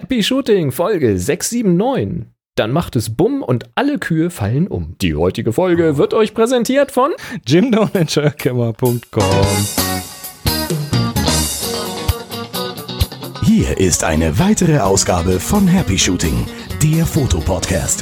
Happy Shooting, Folge 679. Dann macht es Bumm und alle Kühe fallen um. Die heutige Folge wird euch präsentiert von jimdonandjerkemmer.com. Hier ist eine weitere Ausgabe von Happy Shooting, der Fotopodcast.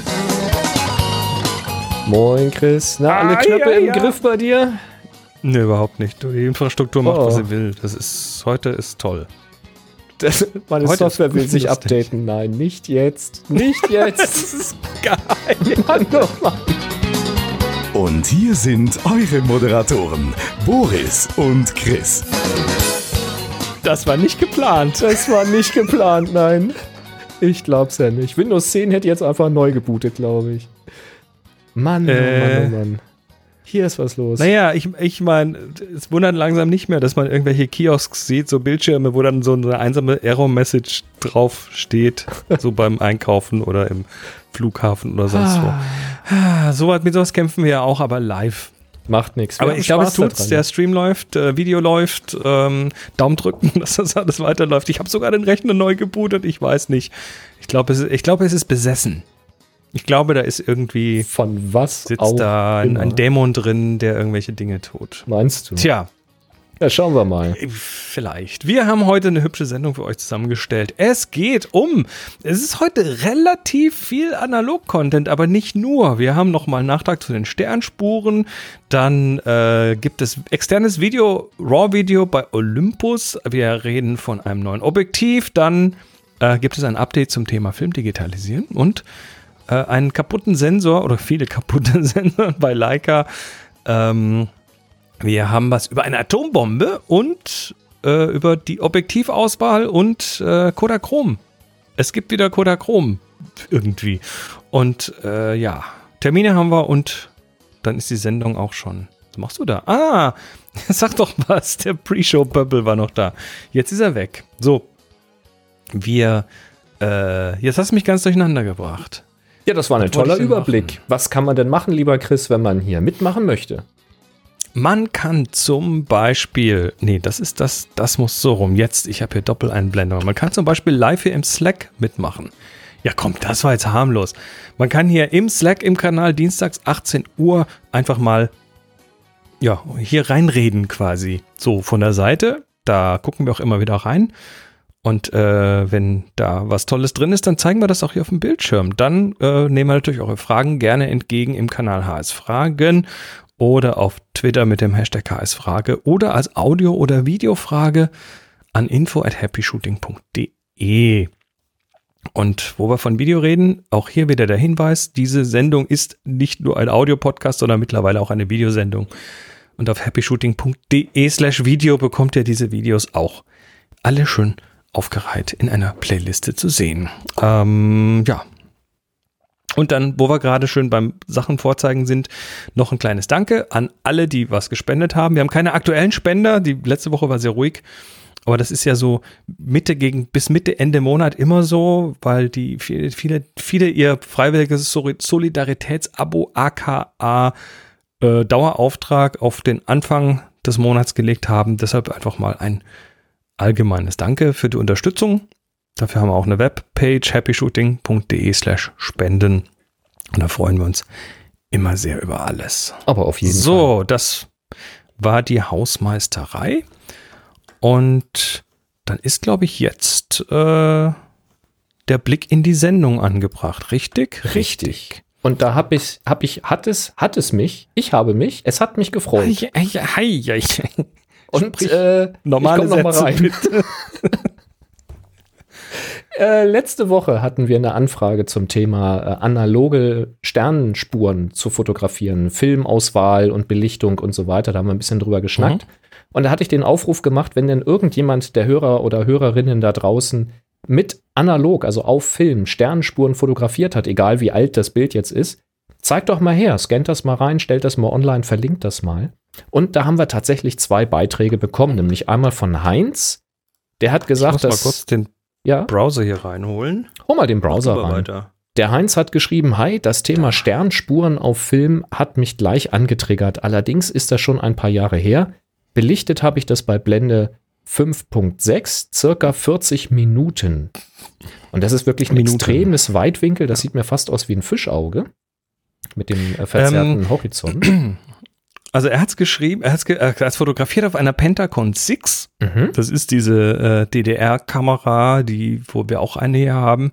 Moin Chris, na, alle Knöpfe im Griff bei dir? Ne, überhaupt nicht. Die Infrastruktur macht, was sie will. Heute ist toll. Meine Heute Software will sich lustig. updaten. Nein, nicht jetzt. Nicht jetzt. Das ist geil. Mann, oh Mann. Und hier sind eure Moderatoren, Boris und Chris. Das war nicht geplant. Das war nicht geplant, nein. Ich glaub's ja nicht. Windows 10 hätte jetzt einfach neu gebootet, glaube ich. Mann, oh Mann, oh Mann. Hier ist was los. Naja, ich meine, es wundert langsam nicht mehr, dass man irgendwelche Kiosks sieht, so Bildschirme, wo dann so eine einsame Error-Message drauf steht, so beim Einkaufen oder im Flughafen oder sonst wo. Mit sowas kämpfen wir ja auch, aber live. Macht nichts. Aber ich glaube, es tut's. Der Stream läuft, Video läuft, Daumen drücken, dass das alles weiterläuft. Ich habe sogar den Rechner neu gebootet, ich weiß nicht. Ich glaube, es ist besessen. Ich glaube, da ist irgendwie von was sitzt auch da immer. ein Dämon drin, der irgendwelche Dinge tut. Meinst du? Tja. Ja, schauen wir mal. Vielleicht. Wir haben heute eine hübsche Sendung für euch zusammengestellt. Es ist heute relativ viel Analog-Content, aber nicht nur. Wir haben nochmal einen Nachtrag zu den Sternspuren. Dann gibt es externes Video, RAW-Video bei Olympus. Wir reden von einem neuen Objektiv. Dann gibt es ein Update zum Thema Film digitalisieren und einen kaputten Sensor oder viele kaputte Sensoren bei Leica. Wir haben was über eine Atombombe und über die Objektivauswahl und Kodachrom. Es gibt wieder Kodachrom irgendwie. Und Termine haben wir und dann ist die Sendung auch schon. Was machst du da? Sag doch was. Der Pre-Show-Bubble war noch da. Jetzt ist er weg. So. Jetzt hast du mich ganz durcheinander gebracht. Ja, das war ein toller Überblick. Was kann man denn machen, lieber Chris, wenn man hier mitmachen möchte? Man kann zum Beispiel, das muss so rum, ich habe hier Doppeleinblendung. Man kann zum Beispiel live hier im Slack mitmachen. Ja komm, das war jetzt harmlos. Man kann hier im Slack, im Kanal dienstags 18 Uhr einfach mal, hier reinreden quasi. So von der Seite, da gucken wir auch immer wieder rein. Und wenn da was Tolles drin ist, dann zeigen wir das auch hier auf dem Bildschirm. Dann nehmen wir natürlich eure Fragen gerne entgegen im Kanal HS Fragen oder auf Twitter mit dem Hashtag HS Frage oder als Audio- oder Videofrage an info@happyshooting.de. Und wo wir von Video reden, auch hier wieder der Hinweis, diese Sendung ist nicht nur ein Audio-Podcast, sondern mittlerweile auch eine Videosendung. Und auf happyshooting.de/Video bekommt ihr diese Videos auch alle schön aufgereiht in einer Playliste zu sehen. Und dann, wo wir gerade schön beim Sachen vorzeigen sind, noch ein kleines Danke an alle, die was gespendet haben. Wir haben keine aktuellen Spender, die letzte Woche war sehr ruhig, aber das ist ja so bis Mitte, Ende Monat immer so, weil die viele ihr freiwilliges Solidaritätsabo aka Dauerauftrag auf den Anfang des Monats gelegt haben. Deshalb einfach mal ein allgemeines Danke für die Unterstützung. Dafür haben wir auch eine Webpage, happyshooting.de/spenden. Und da freuen wir uns immer sehr über alles. Aber auf jeden Fall. So, das war die Hausmeisterei. Und dann ist, glaube ich, jetzt der Blick in die Sendung angebracht. Richtig? Richtig. Und da hat es mich gefreut. Und normale ich komm noch mal Sätze, rein. bitte. Letzte Woche hatten wir eine Anfrage zum Thema analoge Sternenspuren zu fotografieren, Filmauswahl und Belichtung und so weiter. Da haben wir ein bisschen drüber geschnackt. Und da hatte ich den Aufruf gemacht, wenn denn irgendjemand der Hörer oder Hörerinnen da draußen mit analog, also auf Film, Sternenspuren fotografiert hat, egal wie alt das Bild jetzt ist, zeigt doch mal her, scannt das mal rein, stellt das mal online, verlinkt das mal. Und da haben wir tatsächlich 2 Beiträge bekommen, nämlich einmal von Heinz, der hat gesagt, ich muss mal kurz den Browser hier reinholen. Hol mal den Browser rein. Weiter. Der Heinz hat geschrieben, hi, das Thema Sternspuren auf Film hat mich gleich angetriggert. Allerdings ist das schon ein paar Jahre her. Belichtet habe ich das bei Blende 5.6, circa 40 Minuten. Und das ist wirklich ein extremes Weitwinkel. Das sieht mir fast aus wie ein Fischauge mit dem verzerrten Horizont. Also er hat es geschrieben, er hat fotografiert auf einer Pentacon 6. Das ist diese DDR-Kamera, wo wir auch eine hier haben.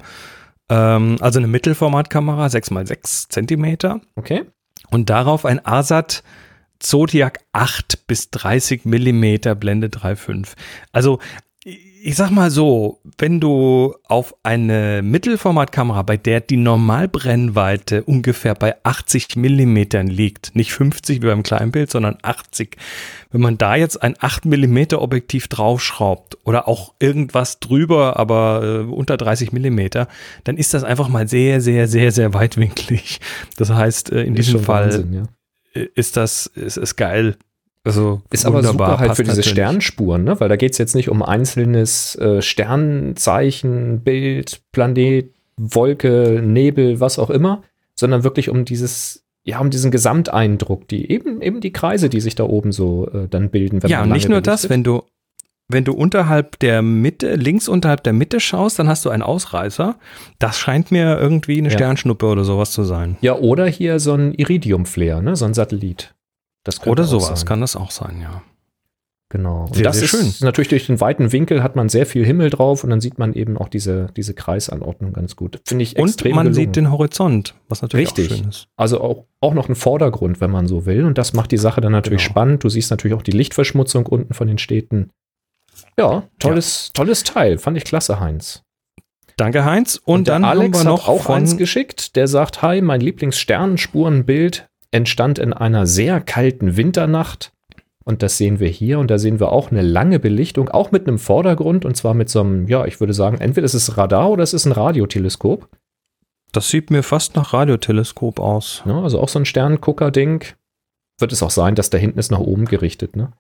Also eine Mittelformatkamera, 6x6 Zentimeter. Okay. Und darauf ein ASAT Zodiac 8 bis 30 Millimeter Blende 3.5. Also ich sag mal so, wenn du auf eine Mittelformatkamera, bei der die Normalbrennweite ungefähr bei 80 Millimetern liegt, nicht 50 wie beim Kleinbild, sondern 80, wenn man da jetzt ein 8 Millimeter Objektiv draufschraubt oder auch irgendwas drüber, aber unter 30 Millimeter, dann ist das einfach mal sehr, sehr, sehr, sehr weitwinklig. Das heißt, in diesem Fall Wahnsinn, ist geil. Also ist aber super halt für diese Sternenspuren, ne? Weil da geht es jetzt nicht um einzelnes Sternzeichen, Bild, Planet, Wolke, Nebel, was auch immer, sondern wirklich um diesen Gesamteindruck, die eben die Kreise, die sich da oben so dann bilden. Wenn man und nicht nur das, wenn du unterhalb der Mitte, links unterhalb der Mitte schaust, dann hast du einen Ausreißer. Das scheint mir irgendwie eine Sternschnuppe oder sowas zu sein. Ja, oder hier so ein Iridium-Flare, ne? So ein Satellit. Oder sowas kann das auch sein, ja. Genau. Und das ist schön. Natürlich durch den weiten Winkel hat man sehr viel Himmel drauf und dann sieht man eben auch diese Kreisanordnung ganz gut. Finde ich extrem gelungen. Und man sieht den Horizont, was natürlich auch schön ist. Also auch noch ein Vordergrund, wenn man so will. Und das macht die Sache dann natürlich spannend. Du siehst natürlich auch die Lichtverschmutzung unten von den Städten. Ja, tolles Teil. Fand ich klasse, Heinz. Danke, Heinz. Und dann Alex haben wir noch hat auch eins geschickt. Der sagt, hi, mein Lieblingssternenspurenbild entstand in einer sehr kalten Winternacht. Und das sehen wir hier. Und da sehen wir auch eine lange Belichtung, auch mit einem Vordergrund. Und zwar mit so einem, ich würde sagen, entweder ist es Radar oder es ist ein Radioteleskop. Das sieht mir fast nach Radioteleskop aus. Ja, also auch so ein Sternengucker-Ding. Wird es auch sein, dass da hinten ist nach oben gerichtet, ne?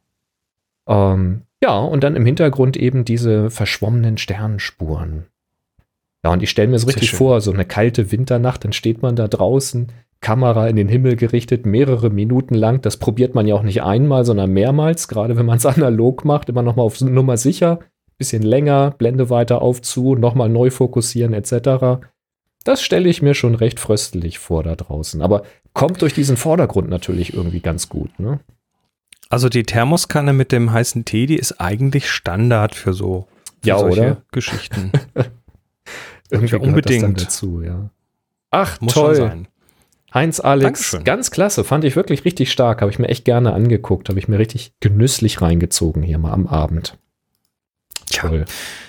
Und dann im Hintergrund eben diese verschwommenen Sternenspuren. Ja, und ich stelle mir so richtig vor, so eine kalte Winternacht, dann steht man da draußen, Kamera in den Himmel gerichtet, mehrere Minuten lang. Das probiert man ja auch nicht einmal, sondern mehrmals, gerade wenn man es analog macht, immer nochmal auf Nummer sicher, bisschen länger, Blende weiter auf zu, nochmal neu fokussieren etc. Das stelle ich mir schon recht fröstelig vor da draußen. Aber kommt durch diesen Vordergrund natürlich irgendwie ganz gut, ne? Also die Thermoskanne mit dem heißen Tee, die ist eigentlich Standard für solche oder? Geschichten. Irgendwie unbedingt das dann dazu, ja. Ach, muss toll. Schon sein. Heinz, Alex, Dankeschön. Ganz klasse, fand ich wirklich richtig stark, habe ich mir echt gerne angeguckt, habe ich mir richtig genüsslich reingezogen hier mal am Abend. Toll.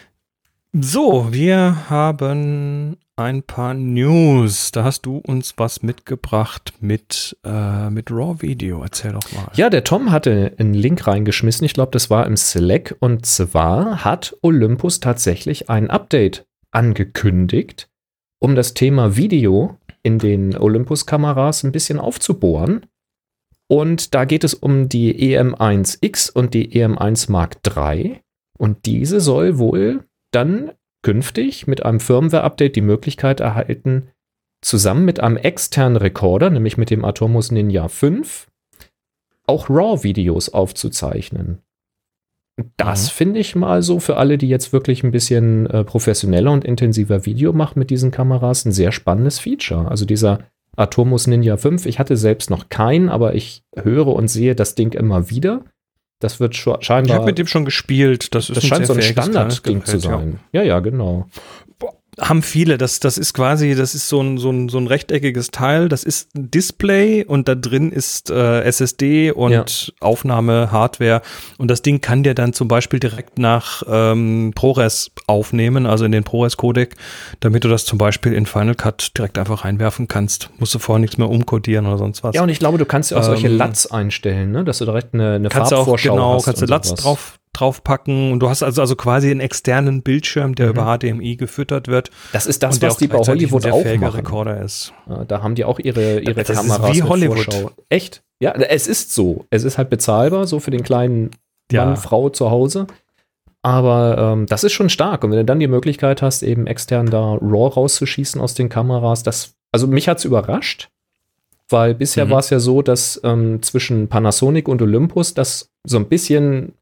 So, wir haben ein paar News. Da hast du uns was mitgebracht mit RAW-Video. Erzähl doch mal. Ja, der Tom hatte einen Link reingeschmissen. Ich glaube, das war im Slack. Und zwar hat Olympus tatsächlich ein Update angekündigt, um das Thema Video in den Olympus-Kameras ein bisschen aufzubohren. Und da geht es um die EM1X und die EM1 Mark III. Und diese soll wohl dann künftig mit einem Firmware-Update die Möglichkeit erhalten, zusammen mit einem externen Rekorder, nämlich mit dem Atomos Ninja 5, auch RAW-Videos aufzuzeichnen. Das finde ich mal so für alle, die jetzt wirklich ein bisschen professioneller und intensiver Video machen mit diesen Kameras, ein sehr spannendes Feature. Also dieser Atomos Ninja 5, ich hatte selbst noch keinen, aber ich höre und sehe das Ding immer wieder. Das wird scheinbar. Ich habe mit dem schon gespielt. Das scheint so ein Standard-Ding zu sein. Ja, genau. Haben viele. Das ist quasi, das ist so ein rechteckiges Teil. Das ist ein Display und da drin ist SSD und Aufnahme-Hardware. Und das Ding kann dir dann zum Beispiel direkt nach ProRes aufnehmen, also in den ProRes-Codec, damit du das zum Beispiel in Final Cut direkt einfach reinwerfen kannst. Musst du vorher nichts mehr umcodieren oder sonst was. Ja, und ich glaube, du kannst ja auch solche LUTs einstellen, ne? Dass du direkt eine Farbvorschau hast. Kannst du LUTs draufpacken und du hast also quasi einen externen Bildschirm, der über HDMI gefüttert wird. Das ist das, was die bei Hollywood auch machen. Rekorder ist. Ja, da haben die auch ihre das Kameras ist wie mit Hollywood. Vorschau. Echt? Ja, es ist so. Es ist halt bezahlbar, so für den kleinen Mann, Frau zu Hause. Aber das ist schon stark. Und wenn du dann die Möglichkeit hast, eben extern da RAW rauszuschießen aus den Kameras, also mich hat's überrascht, weil bisher war es ja so, dass zwischen Panasonic und Olympus das so ein bisschen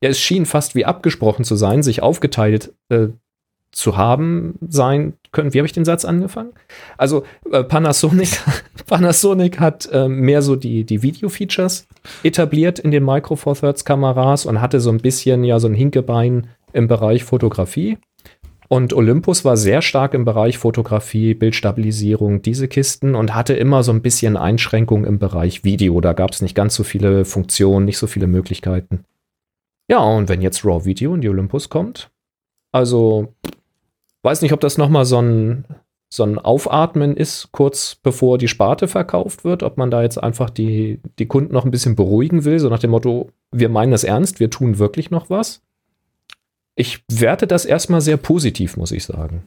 ja, es schien fast wie abgesprochen zu sein, sich aufgeteilt zu haben sein können. Wie habe ich den Satz angefangen? Also Panasonic hat mehr so die Video-Features etabliert in den Micro Four Thirds Kameras und hatte so ein bisschen ja so ein Hinkebein im Bereich Fotografie. Und Olympus war sehr stark im Bereich Fotografie, Bildstabilisierung, diese Kisten und hatte immer so ein bisschen Einschränkungen im Bereich Video. Da gab es nicht ganz so viele Funktionen, nicht so viele Möglichkeiten. Ja, und wenn jetzt RAW Video in die Olympus kommt, also weiß nicht, ob das nochmal so ein Aufatmen ist, kurz bevor die Sparte verkauft wird, ob man da jetzt einfach die Kunden noch ein bisschen beruhigen will, so nach dem Motto, wir meinen das ernst, wir tun wirklich noch was. Ich werte das erstmal sehr positiv, muss ich sagen.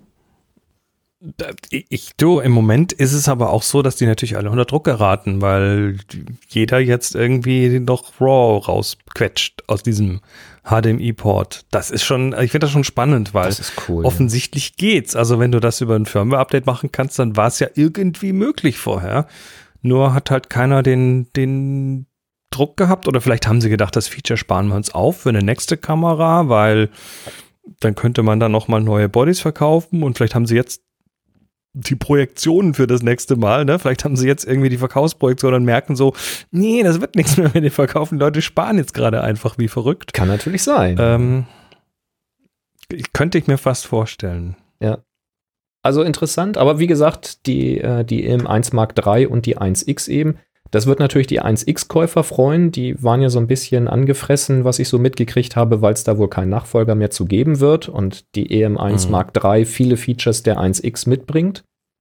Im Moment ist es aber auch so, dass die natürlich alle unter Druck geraten, weil jeder jetzt irgendwie noch RAW rausquetscht aus diesem HDMI-Port. Das ist schon, ich finde das schon spannend, weil das ist cool, offensichtlich geht's. Also wenn du das über ein Firmware-Update machen kannst, dann war es ja irgendwie möglich vorher. Nur hat halt keiner den Druck gehabt oder vielleicht haben sie gedacht, das Feature sparen wir uns auf für eine nächste Kamera, weil dann könnte man dann nochmal neue Bodies verkaufen und vielleicht haben sie jetzt die Projektionen für das nächste Mal, ne? Vielleicht haben sie jetzt irgendwie die Verkaufsprojektion und merken so, nee, das wird nichts mehr mit den verkaufen. Leute sparen jetzt gerade einfach wie verrückt. Kann natürlich sein. Könnte ich mir fast vorstellen. Ja. Also interessant, aber wie gesagt, die EM1 Mark III und die 1X eben, das wird natürlich die 1X-Käufer freuen. Die waren ja so ein bisschen angefressen, was ich so mitgekriegt habe, weil es da wohl keinen Nachfolger mehr zu geben wird und die EM1 Mark III viele Features der 1X mitbringt.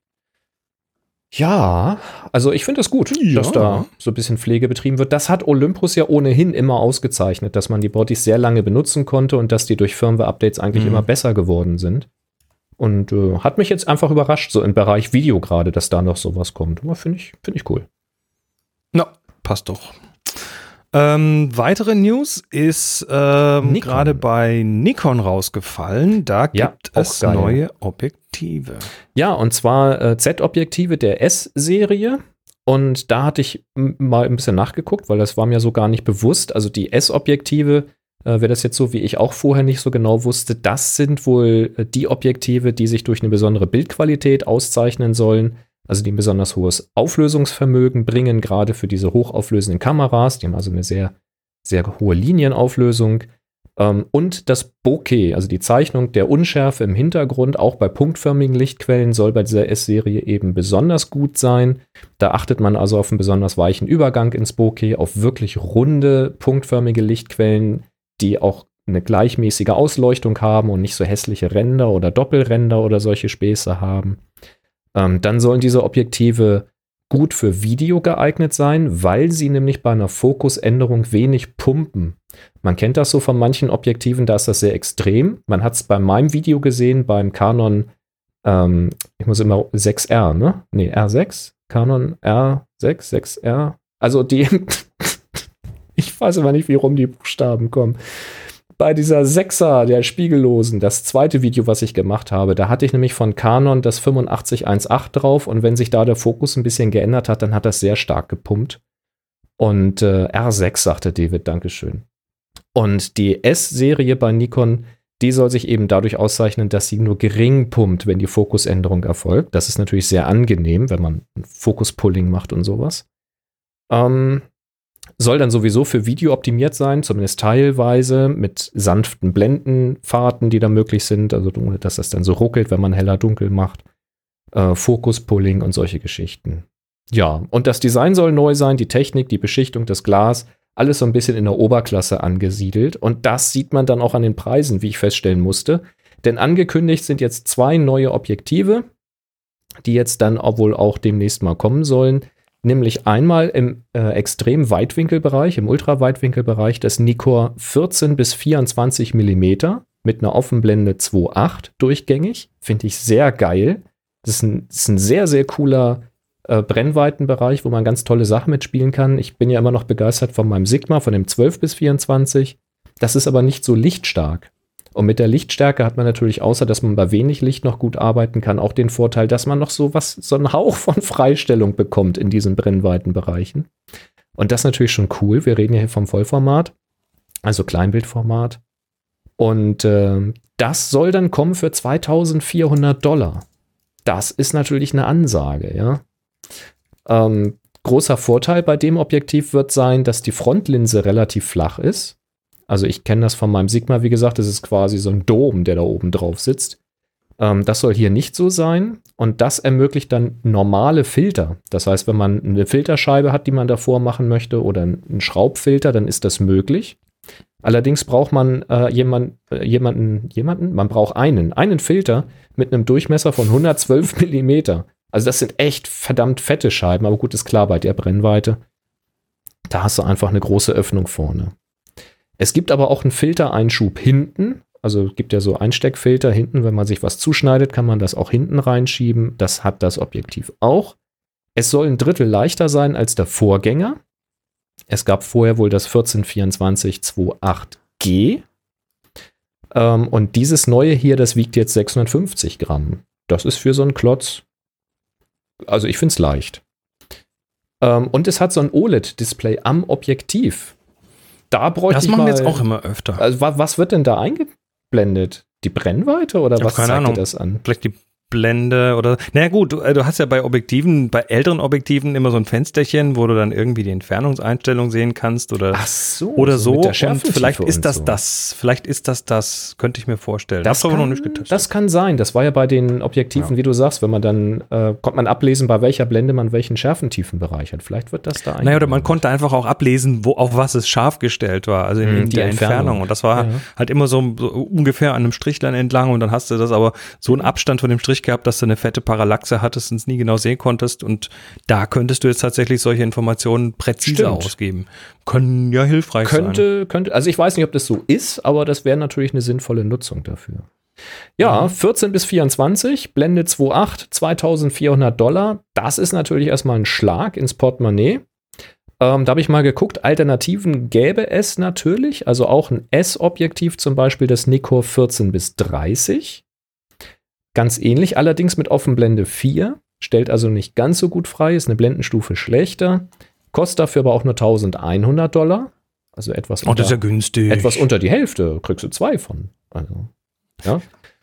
Ja, also ich finde es gut, dass da so ein bisschen Pflege betrieben wird. Das hat Olympus ja ohnehin immer ausgezeichnet, dass man die Bodies sehr lange benutzen konnte und dass die durch Firmware-Updates eigentlich immer besser geworden sind. Und hat mich jetzt einfach überrascht, so im Bereich Video gerade, dass da noch sowas kommt. Aber finde ich cool. Na, passt doch. Weitere News ist gerade bei Nikon rausgefallen. Da gibt es neue Objektive. Ja, und zwar Z-Objektive der S-Serie. Und da hatte ich mal ein bisschen nachgeguckt, weil das war mir so gar nicht bewusst. Also die S-Objektive, wer das jetzt so wie ich auch vorher nicht so genau wusste, das sind wohl die Objektive, die sich durch eine besondere Bildqualität auszeichnen sollen. Also die ein besonders hohes Auflösungsvermögen bringen, gerade für diese hochauflösenden Kameras. Die haben also eine sehr, sehr hohe Linienauflösung. Und das Bokeh, also die Zeichnung der Unschärfe im Hintergrund, auch bei punktförmigen Lichtquellen, soll bei dieser S-Serie eben besonders gut sein. Da achtet man also auf einen besonders weichen Übergang ins Bokeh, auf wirklich runde, punktförmige Lichtquellen, die auch eine gleichmäßige Ausleuchtung haben und nicht so hässliche Ränder oder Doppelränder oder solche Späße haben. Dann sollen diese Objektive gut für Video geeignet sein, weil sie nämlich bei einer Fokusänderung wenig pumpen. Man kennt das so von manchen Objektiven, da ist das sehr extrem. Man hat es bei meinem Video gesehen, beim Canon, ich muss immer 6R, ne? Nee, R6? Canon R6, 6R? Also die, ich weiß immer nicht, wie rum die Buchstaben kommen. Bei dieser 6er, der spiegellosen, das zweite Video, was ich gemacht habe, da hatte ich nämlich von Canon das 8518 drauf und wenn sich da der Fokus ein bisschen geändert hat, dann hat das sehr stark gepumpt. Und R6, sagte David, Dankeschön. Und die S-Serie bei Nikon, die soll sich eben dadurch auszeichnen, dass sie nur gering pumpt, wenn die Fokusänderung erfolgt. Das ist natürlich sehr angenehm, wenn man Fokus-Pulling macht und sowas. Soll dann sowieso für Video optimiert sein, zumindest teilweise, mit sanften Blendenfahrten, die da möglich sind, also ohne dass das dann so ruckelt, wenn man heller-dunkel macht. Fokus-Pulling und solche Geschichten. Ja, und das Design soll neu sein, die Technik, die Beschichtung, das Glas, alles so ein bisschen in der Oberklasse angesiedelt. Und das sieht man dann auch an den Preisen, wie ich feststellen musste. Denn angekündigt sind jetzt 2 neue Objektive, die jetzt dann wohl auch demnächst mal kommen sollen. Nämlich einmal im extrem Weitwinkelbereich, im Ultraweitwinkelbereich, das Nikkor 14 bis 24 mm mit einer Offenblende 2.8 durchgängig. Finde ich sehr geil. Das ist ein sehr, sehr cooler Brennweitenbereich, wo man ganz tolle Sachen mitspielen kann. Ich bin ja immer noch begeistert von meinem Sigma, von dem 12 bis 24. Das ist aber nicht so lichtstark. Und mit der Lichtstärke hat man natürlich, außer dass man bei wenig Licht noch gut arbeiten kann, auch den Vorteil, dass man noch so einen Hauch von Freistellung bekommt in diesen Brennweitenbereichen. Und das ist natürlich schon cool. Wir reden ja hier vom Vollformat. also Kleinbildformat. Und das soll dann kommen für $2.400. Das ist natürlich eine Ansage, ja. Großer Vorteil bei dem Objektiv wird sein, dass die Frontlinse relativ flach ist. Also ich kenne das von meinem Sigma, wie gesagt, das ist quasi so ein Dom, der da oben drauf sitzt. Das soll hier nicht so sein und das ermöglicht dann normale Filter. Das heißt, wenn man eine Filterscheibe hat, die man davor machen möchte oder einen Schraubfilter, dann ist das möglich. Allerdings braucht man man braucht einen Filter mit einem Durchmesser von 112 Millimeter. Also das sind echt verdammt fette Scheiben, aber gut, ist klar, bei der Brennweite, da hast du einfach eine große Öffnung vorne. Es gibt aber auch einen Filtereinschub hinten, also es gibt ja so Einsteckfilter hinten, wenn man sich was zuschneidet, kann man das auch hinten reinschieben. Das hat das Objektiv auch. Es soll 1/3 leichter sein als der Vorgänger. Es gab vorher wohl das 14-24-28G. Und dieses neue hier, das wiegt jetzt 650 Gramm. Das ist für so einen Klotz, also ich finde es leicht. Und es hat so ein OLED-Display am Objektiv. Da bräuchte ich mal. Das machen wir jetzt auch immer öfter. Also was wird denn da eingeblendet? Die Brennweite oder was zeigt dir das an? Vielleicht die Blende oder. Na gut, du hast ja bei Objektiven, bei älteren Objektiven immer so ein Fensterchen, wo du dann irgendwie die Entfernungseinstellung sehen kannst oder so. Und vielleicht ist das Vielleicht ist das, könnte ich mir vorstellen. Das aber noch nicht getestet. Das kann sein. Das war ja bei den Objektiven, wie du sagst, wenn man dann konnte man ablesen, bei welcher Blende man welchen Schärfentiefenbereich hat. Vielleicht wird das da oder man konnte einfach auch ablesen, auf was es scharf gestellt war, also in die Entfernung. Und das war halt immer so ungefähr an einem Strichlein entlang und dann hast du das aber so einen Abstand von dem Strich gehabt, dass du eine fette Parallaxe hattest und es nie genau sehen konntest und da könntest du jetzt tatsächlich solche Informationen präzise ausgeben. Können ja hilfreich sein. Also ich weiß nicht, ob das so ist, aber das wäre natürlich eine sinnvolle Nutzung dafür. Ja, 14 bis 24, Blende 2.8, $2.400. Das ist natürlich erstmal ein Schlag ins Portemonnaie. Da habe ich mal geguckt, Alternativen gäbe es natürlich, also auch ein S-Objektiv, zum Beispiel das Nikkor 14 bis 30. Ganz ähnlich, allerdings mit Offenblende 4, stellt also nicht ganz so gut frei, ist eine Blendenstufe schlechter, kostet dafür aber auch nur $1.100, also etwas das ist ja günstig. Etwas unter die Hälfte, kriegst du 2 von. Also, ja.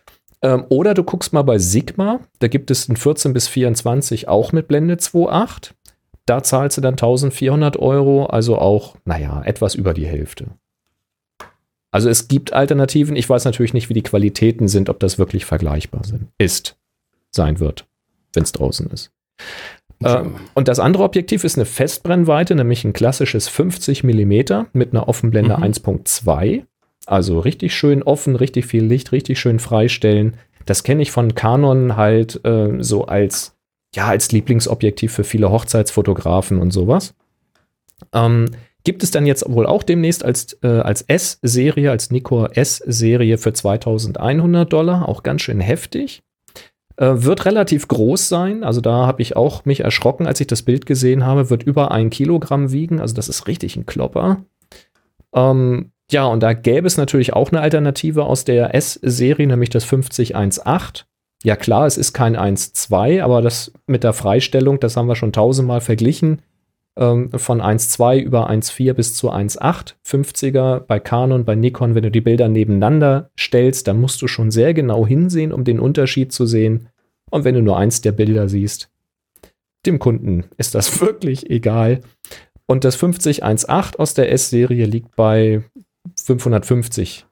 Oder du guckst mal bei Sigma, da gibt es ein 14 bis 24 auch mit Blende 2.8, da zahlst du dann €1.400, also auch, etwas über die Hälfte. Also es gibt Alternativen. Ich weiß natürlich nicht, wie die Qualitäten sind, ob das wirklich vergleichbar sein wird, wenn es draußen ist. Und das andere Objektiv ist eine Festbrennweite, nämlich ein klassisches 50 mm mit einer Offenblende 1.2. Also richtig schön offen, richtig viel Licht, richtig schön freistellen. Das kenne ich von Canon halt so als Lieblingsobjektiv für viele Hochzeitsfotografen und sowas. Gibt es dann jetzt wohl auch demnächst als S-Serie, als Nikkor S-Serie für $2.100, auch ganz schön heftig. Wird relativ groß sein, also da habe ich auch mich erschrocken, als ich das Bild gesehen habe, wird über 1 Kilogramm wiegen, also das ist richtig ein Klopper. Und da gäbe es natürlich auch eine Alternative aus der S-Serie, nämlich das 50-1.8. Ja klar, es ist kein 1.2, aber das mit der Freistellung, das haben wir schon 1000-mal verglichen. Von 1.2 über 1.4 bis zu 1.8, 50er bei Canon, bei Nikon, wenn du die Bilder nebeneinander stellst, dann musst du schon sehr genau hinsehen, um den Unterschied zu sehen. Und wenn du nur eins der Bilder siehst, dem Kunden ist das wirklich egal. Und das 50-1.8 aus der S-Serie liegt bei €550.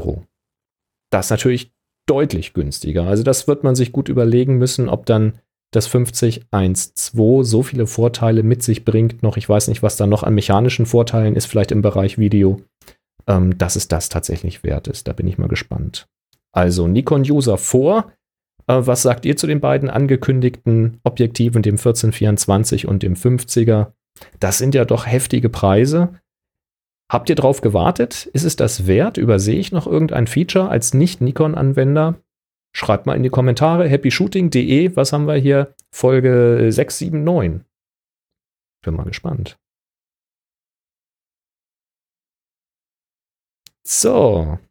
Das ist natürlich deutlich günstiger. Also das wird man sich gut überlegen müssen, ob dann das 50-1.2 so viele Vorteile mit sich bringt noch. Ich weiß nicht, was da noch an mechanischen Vorteilen ist, vielleicht im Bereich Video, dass es das tatsächlich wert ist. Da bin ich mal gespannt. Also Nikon-User vor. Was sagt ihr zu den beiden angekündigten Objektiven, dem 14-24 und dem 50er? Das sind ja doch heftige Preise. Habt ihr drauf gewartet? Ist es das wert? Übersehe ich noch irgendein Feature als Nicht-Nikon-Anwender? Schreibt mal in die Kommentare, happyshooting.de, was haben wir hier? Folge 679. Bin mal gespannt. So.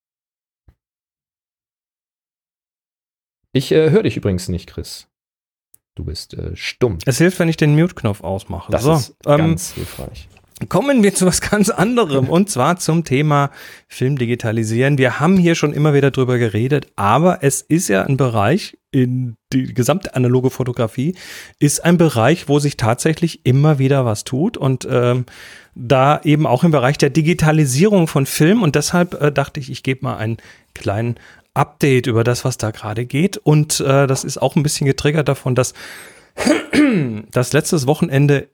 Ich höre dich übrigens nicht, Chris. Du bist stumm. Es hilft, wenn ich den Mute-Knopf ausmache. Das ist ganz hilfreich. Kommen wir zu was ganz anderem und zwar zum Thema Film digitalisieren. Wir haben hier schon immer wieder drüber geredet, aber es ist ja ein Bereich, in die gesamte analoge Fotografie ist ein Bereich, wo sich tatsächlich immer wieder was tut und da eben auch im Bereich der Digitalisierung von Film und deshalb dachte ich gebe mal einen kleinen Update über das, was da gerade geht und das ist auch ein bisschen getriggert davon, dass das letztes Wochenende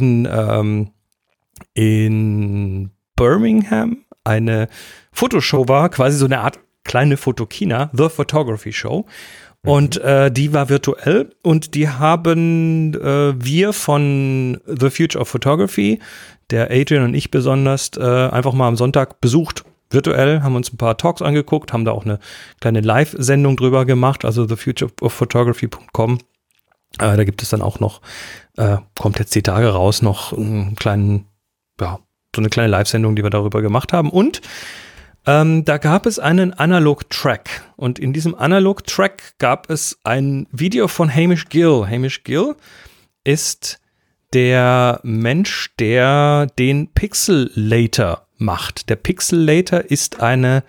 in Birmingham eine Fotoshow war, quasi so eine Art kleine Fotokina, The Photography Show. Und die war virtuell und die haben wir von The Future of Photography, der Adrian und ich besonders, einfach mal am Sonntag besucht. Virtuell, haben uns ein paar Talks angeguckt, haben da auch eine kleine Live-Sendung drüber gemacht, also thefutureofphotography.com. Da gibt es dann auch noch, kommt jetzt die Tage raus, noch einen kleinen, ja, so eine kleine Live-Sendung, die wir darüber gemacht haben. Und da gab es einen Analog-Track. Und in diesem Analog-Track gab es ein Video von Hamish Gill. Hamish Gill ist der Mensch, der den Pixelator macht. Der Pixelator ist eine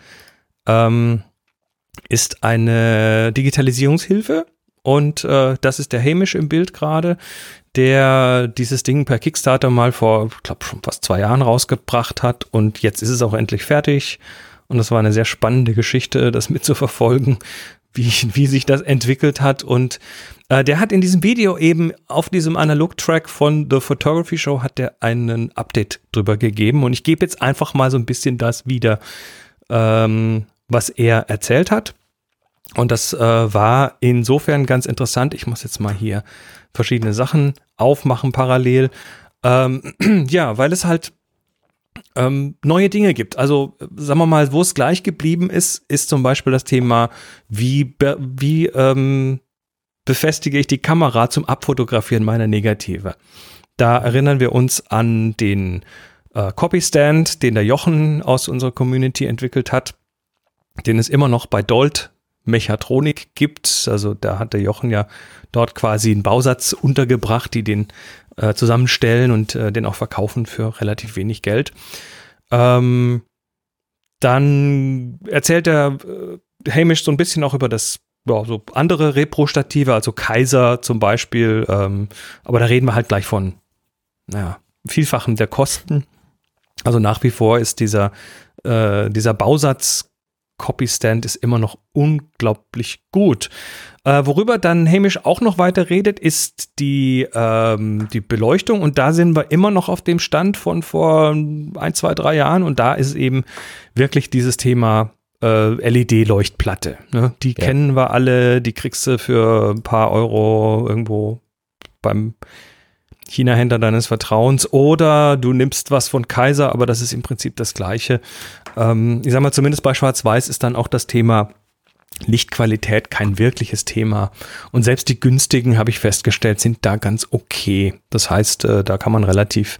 Digitalisierungshilfe. Und das ist der Hamish im Bild gerade, der dieses Ding per Kickstarter mal vor, ich glaube, schon fast 2 Jahren rausgebracht hat. Und jetzt ist es auch endlich fertig. Und das war eine sehr spannende Geschichte, das mitzuverfolgen, wie sich das entwickelt hat. Und der hat in diesem Video eben auf diesem Analog-Track von The Photography Show hat der einen Update drüber gegeben. Und ich gebe jetzt einfach mal so ein bisschen das wieder, was er erzählt hat. Und das war insofern ganz interessant. Ich muss jetzt mal hier verschiedene Sachen aufmachen parallel. Ja, weil es halt neue Dinge gibt. Also sagen wir mal, wo es gleich geblieben ist, ist zum Beispiel das Thema, wie befestige ich die Kamera zum Abfotografieren meiner Negative. Da erinnern wir uns an den Copystand, den der Jochen aus unserer Community entwickelt hat, den es immer noch bei Dolt Mechatronik gibt. Also da hat der Jochen ja dort quasi einen Bausatz untergebracht, die den zusammenstellen und den auch verkaufen für relativ wenig Geld. Dann erzählt der Hamish so ein bisschen auch über das, ja, so andere Repro-Stative, also Kaiser zum Beispiel. Aber da reden wir halt gleich von, naja, Vielfachen der Kosten. Also nach wie vor ist dieser Bausatz Copystand ist immer noch unglaublich gut. Worüber dann Hamish auch noch weiter redet, ist die Beleuchtung. Und da sind wir immer noch auf dem Stand von vor 1, 2, 3 Jahren. Und da ist eben wirklich dieses Thema LED-Leuchtplatte. Ne? Die kennen wir alle, die kriegst du für ein paar Euro irgendwo beim China-Händler deines Vertrauens. Oder du nimmst was von Kaiser, aber das ist im Prinzip das Gleiche. Ich sag mal, zumindest bei Schwarz-Weiß ist dann auch das Thema Lichtqualität kein wirkliches Thema. Und selbst die günstigen, habe ich festgestellt, sind da ganz okay. Das heißt, da kann man relativ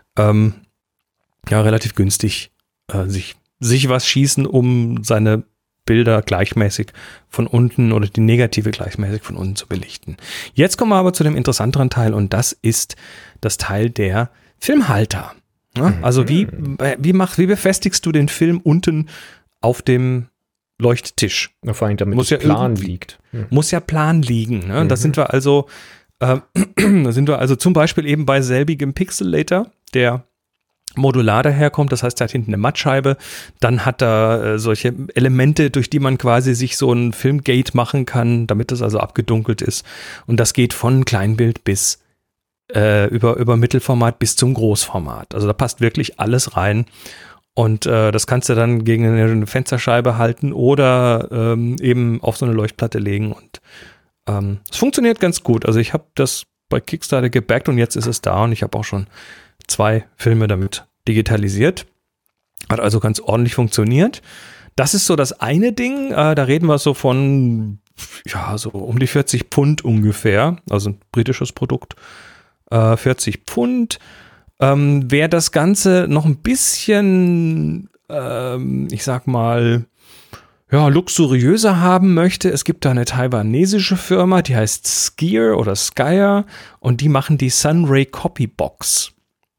günstig sich was schießen, um seine Bilder gleichmäßig von unten oder die Negative gleichmäßig von unten zu belichten. Jetzt kommen wir aber zu dem interessanteren Teil und das ist das Teil der Filmhalter. Ja, also wie befestigst du den Film unten auf dem Leuchttisch? Ja, vor allem damit es plan liegt. Muss ja plan liegen. Ne? Da sind wir also zum Beispiel eben bei selbigem Pixelator, der modular daherkommt, das heißt, er hat hinten eine Mattscheibe, dann hat er solche Elemente, durch die man quasi sich so ein Filmgate machen kann, damit das also abgedunkelt ist. Und das geht von Kleinbild bis über Mittelformat bis zum Großformat. Also da passt wirklich alles rein. Und das kannst du dann gegen eine Fensterscheibe halten oder eben auf so eine Leuchtplatte legen. Und es funktioniert ganz gut. Also ich habe das bei Kickstarter gebackt und jetzt ist es da und ich habe auch schon 2 Filme damit digitalisiert. Hat also ganz ordentlich funktioniert. Das ist so das eine Ding. Da reden wir so von, ja, so um die 40 Pfund ungefähr. Also ein britisches Produkt. 40 Pfund. Wer das Ganze noch ein bisschen, ich sag mal, ja, luxuriöser haben möchte, es gibt da eine taiwanesische Firma, die heißt Skier oder Skyer und die machen die Sunray Copy Box.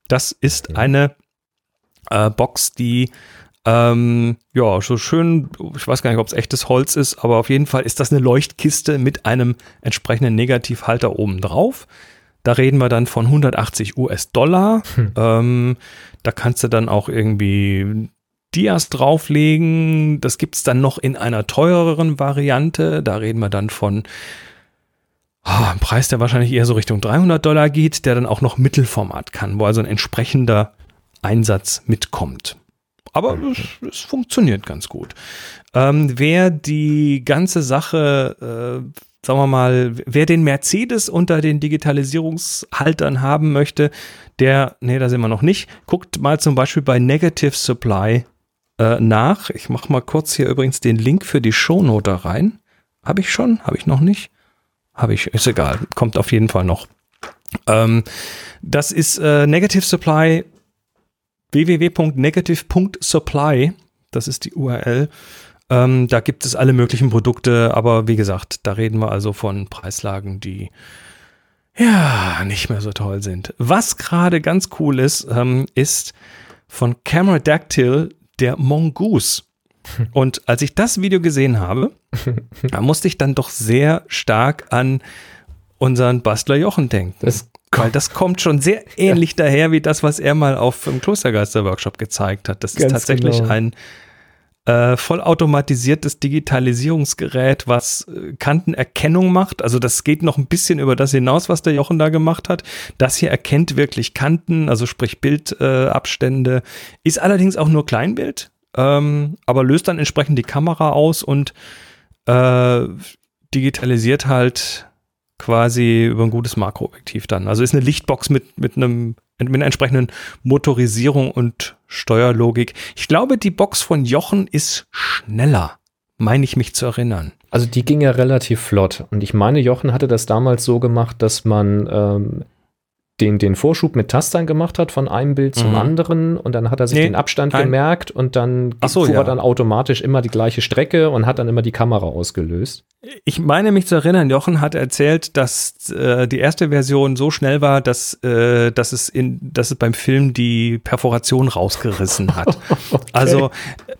Das ist eine Box, die so schön, ich weiß gar nicht, ob es echtes Holz ist, aber auf jeden Fall ist das eine Leuchtkiste mit einem entsprechenden Negativhalter oben drauf. Da reden wir dann von $180. Da kannst du dann auch irgendwie Dias drauflegen. Das gibt es dann noch in einer teureren Variante. Da reden wir dann von einem Preis, der wahrscheinlich eher so Richtung $300 geht, der dann auch noch Mittelformat kann, wo also ein entsprechender Einsatz mitkommt. Aber es funktioniert ganz gut. Wer die ganze Sache, sagen wir mal, wer den Mercedes unter den Digitalisierungshaltern haben möchte, da sind wir noch nicht. Guckt mal zum Beispiel bei Negative Supply nach. Ich mache mal kurz hier übrigens den Link für die Shownote rein. Habe ich schon? Habe ich noch nicht? Habe ich, ist egal. Kommt auf jeden Fall noch. Das ist Negative Supply, www.negative.supply, das ist die URL. Da gibt es alle möglichen Produkte, aber wie gesagt, da reden wir also von Preislagen, die nicht mehr so toll sind. Was gerade ganz cool ist, ist von Cameradactyl der Mongoose. Und als ich das Video gesehen habe, da musste ich dann doch sehr stark an unseren Bastler Jochen denken. Weil das kommt schon sehr ähnlich daher, wie das, was er mal auf dem Klostergeister-Workshop gezeigt hat. Das ist tatsächlich ein vollautomatisiertes Digitalisierungsgerät, was Kantenerkennung macht. Also das geht noch ein bisschen über das hinaus, was der Jochen da gemacht hat. Das hier erkennt wirklich Kanten, also sprich Bildabstände. Ist allerdings auch nur Kleinbild, aber löst dann entsprechend die Kamera aus und digitalisiert halt quasi über ein gutes Makroobjektiv dann. Also ist eine Lichtbox mit einer entsprechenden Motorisierung und Steuerlogik. Ich glaube, die Box von Jochen ist schneller, meine ich mich zu erinnern. Also die ging ja relativ flott. Und ich meine, Jochen hatte das damals so gemacht, dass man den Vorschub mit Tastern gemacht hat von einem Bild zum anderen und dann hat er sich den Abstand gemerkt und dann fuhr er dann automatisch immer die gleiche Strecke und hat dann immer die Kamera ausgelöst. Ich meine mich zu erinnern, Jochen hat erzählt, dass die erste Version so schnell war, dass es beim Film die Perforation rausgerissen hat. Okay. Also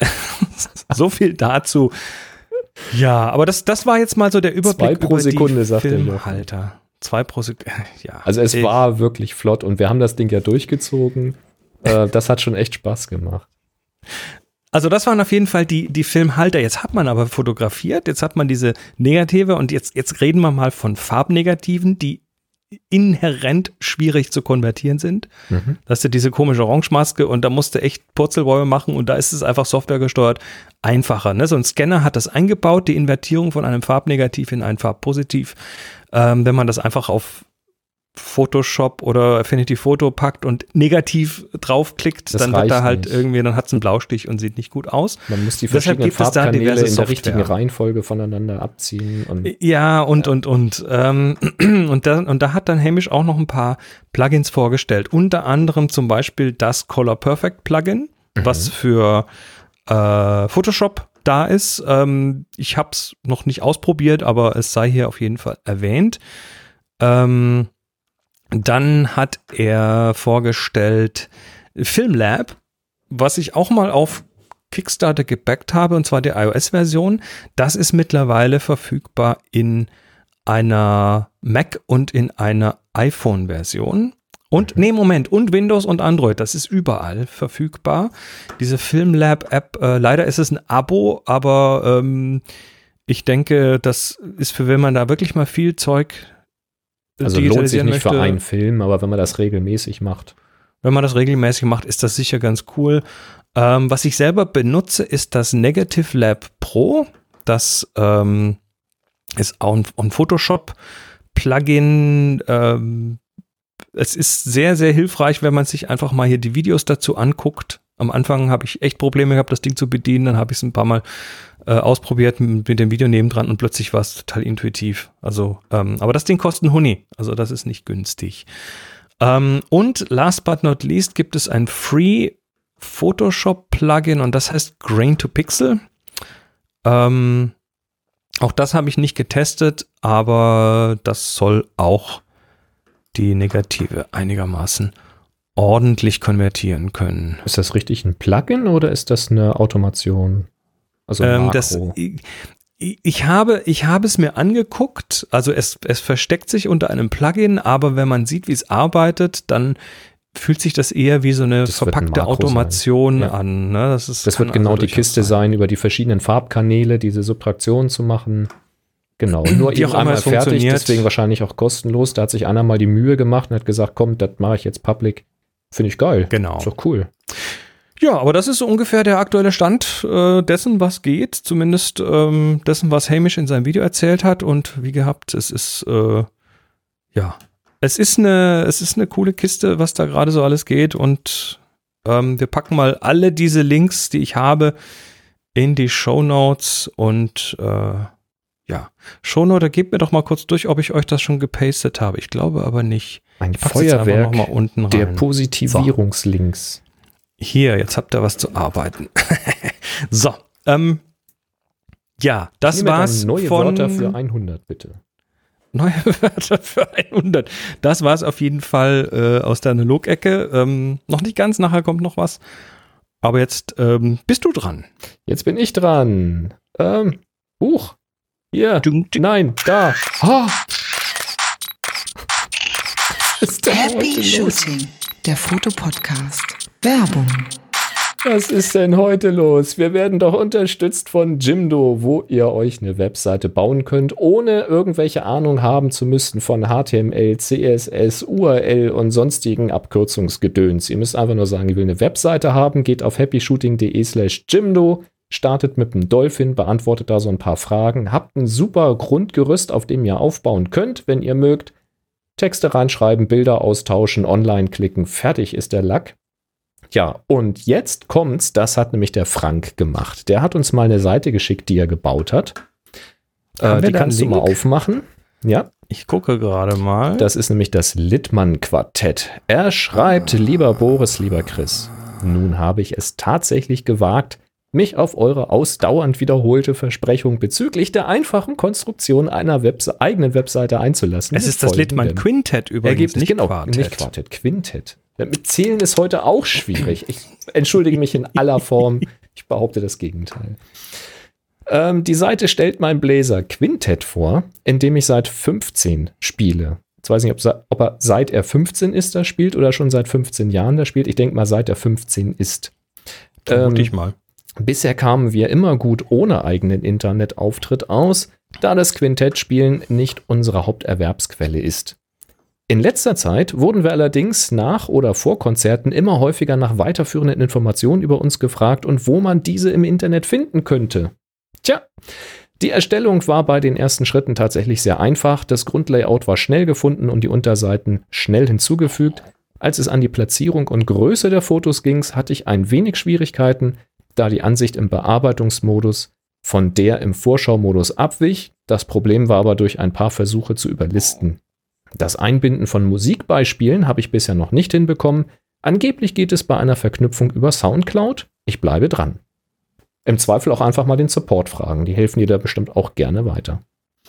so viel dazu. Ja, aber das war jetzt mal so der Überblick 2 pro Sekunde, über die Filmhalter. 2 pro Sekunde, ja. Also es war wirklich flott und wir haben das Ding ja durchgezogen. Das hat schon echt Spaß gemacht. Also das waren auf jeden Fall die Filmhalter. Jetzt hat man aber fotografiert, jetzt hat man diese Negative und jetzt reden wir mal von Farbnegativen, die inhärent schwierig zu konvertieren sind. Da hast du diese komische Orange-Maske und da musst du echt Purzelbäume machen und da ist es einfach softwaregesteuert einfacher. Ne? So ein Scanner hat das eingebaut, die Invertierung von einem Farbnegativ in ein Farbpositiv. Wenn man das einfach auf Photoshop oder Affinity Photo packt und negativ draufklickt, dann wird da halt irgendwie, dann hat es einen Blaustich und sieht nicht gut aus. Man muss die verschiedenen Farbkanäle in der richtigen Reihenfolge voneinander abziehen. Und da hat dann Hamish auch noch ein paar Plugins vorgestellt. Unter anderem zum Beispiel das Color Perfect Plugin, was für Photoshop da ist. Ich habe es noch nicht ausprobiert, aber es sei hier auf jeden Fall erwähnt. Dann hat er vorgestellt FilmLab, was ich auch mal auf Kickstarter gebackt habe, und zwar die iOS-Version. Das ist mittlerweile verfügbar in einer Mac und in einer iPhone-Version. Und, und Windows und Android, das ist überall verfügbar. Diese FilmLab-App, leider ist es ein Abo, aber ich denke, das ist für, wenn man da wirklich mal viel Zeug also lohnt sich nicht für einen Film, aber wenn man das regelmäßig macht. Wenn man das regelmäßig macht, ist das sicher ganz cool. Was ich selber benutze, ist das Negative Lab Pro. Das ist auch ein Photoshop-Plugin. Es ist sehr, sehr hilfreich, wenn man sich einfach mal hier die Videos dazu anguckt. Am Anfang habe ich echt Probleme gehabt, das Ding zu bedienen. Dann habe ich es ein paar Mal ausprobiert mit dem Video nebendran und plötzlich war es total intuitiv. Also, aber das Ding kostet einen Huni. Also das ist nicht günstig. Und last but not least gibt es ein Free Photoshop Plugin und das heißt Grain to Pixel. Auch das habe ich nicht getestet, aber das soll auch die Negative einigermaßen ordentlich konvertieren können. Ist das richtig ein Plugin oder ist das eine Automation? Also ein Makro? Ich habe es mir angeguckt, also es versteckt sich unter einem Plugin, aber wenn man sieht, wie es arbeitet, dann fühlt sich das eher wie so eine verpackte Automation an. Ne? Das wird genau die Kiste sein, über die verschiedenen Farbkanäle diese Subtraktion zu machen. Genau, nur eben einmal fertig, deswegen wahrscheinlich auch kostenlos. Da hat sich einer mal die Mühe gemacht und hat gesagt, komm, das mache ich jetzt public. Finde ich geil. Genau. Ist doch cool. Ja, aber das ist so ungefähr der aktuelle Stand dessen, was geht. Zumindest dessen, was Hamish in seinem Video erzählt hat. Und wie gehabt, es ist es ist eine coole Kiste, was da gerade so alles geht. Und wir packen mal alle diese Links, die ich habe, in die Shownotes. Und Shownote, gebt mir doch mal kurz durch, ob ich euch das schon gepastet habe. Ich glaube aber nicht. Ein Feuerwerk noch mal unten rein. Der Positivierungslinks. So. Hier, jetzt habt ihr was zu arbeiten. So, das war's. Neue Wörter für 100, bitte. Neue Wörter für 100. Das war's auf jeden Fall aus der Analog-Ecke. Noch nicht ganz, nachher kommt noch was. Aber jetzt bist du dran. Jetzt bin ich dran. Hier. Nein, da. Happy Shooting, der Fotopodcast. Werbung. Was ist denn heute los? Wir werden doch unterstützt von Jimdo, wo ihr euch eine Webseite bauen könnt, ohne irgendwelche Ahnung haben zu müssen von HTML, CSS, URL und sonstigen Abkürzungsgedöns. Ihr müsst einfach nur sagen, ihr will eine Webseite haben, geht auf happyshooting.de/Jimdo, startet mit dem Dolphin, beantwortet da so ein paar Fragen, habt ein super Grundgerüst, auf dem ihr aufbauen könnt, wenn ihr mögt. Texte reinschreiben, Bilder austauschen, online klicken, fertig ist der Lack. Ja, und jetzt kommt's, das hat nämlich der Frank gemacht. Der hat uns mal eine Seite geschickt, die er gebaut hat. Die kannst du mal aufmachen. Ja. Ich gucke gerade mal. Das ist nämlich das Littmann-Quartett. Er schreibt, lieber Boris, lieber Chris, nun habe ich es tatsächlich gewagt, mich auf eure ausdauernd wiederholte Versprechung bezüglich der einfachen Konstruktion einer eigenen Webseite einzulassen. Es ist das Littmann-Quintett übrigens, nicht Quartett. Nicht Quartett, Quintett. Mit Zählen ist heute auch schwierig. Ich entschuldige mich in aller Form. Ich behaupte das Gegenteil. Die Seite stellt mein Bläser Quintett vor, in dem ich seit 15 spiele. Jetzt weiß ich nicht, ob er seit er 15 ist, da spielt oder schon seit 15 Jahren da spielt. Ich denke mal, seit er 15 ist. Vermute ich mal. Bisher kamen wir immer gut ohne eigenen Internetauftritt aus, da das Quintettspielen nicht unsere Haupterwerbsquelle ist. In letzter Zeit wurden wir allerdings nach oder vor Konzerten immer häufiger nach weiterführenden Informationen über uns gefragt und wo man diese im Internet finden könnte. Tja, die Erstellung war bei den ersten Schritten tatsächlich sehr einfach, das Grundlayout war schnell gefunden und die Unterseiten schnell hinzugefügt. Als es an die Platzierung und Größe der Fotos ging, hatte ich ein wenig Schwierigkeiten, da die Ansicht im Bearbeitungsmodus von der im Vorschau-Modus abwich. Das Problem war aber durch ein paar Versuche zu überlisten. Das Einbinden von Musikbeispielen habe ich bisher noch nicht hinbekommen. Angeblich geht es bei einer Verknüpfung über Soundcloud. Ich bleibe dran. Im Zweifel auch einfach mal den Support fragen. Die helfen dir da bestimmt auch gerne weiter.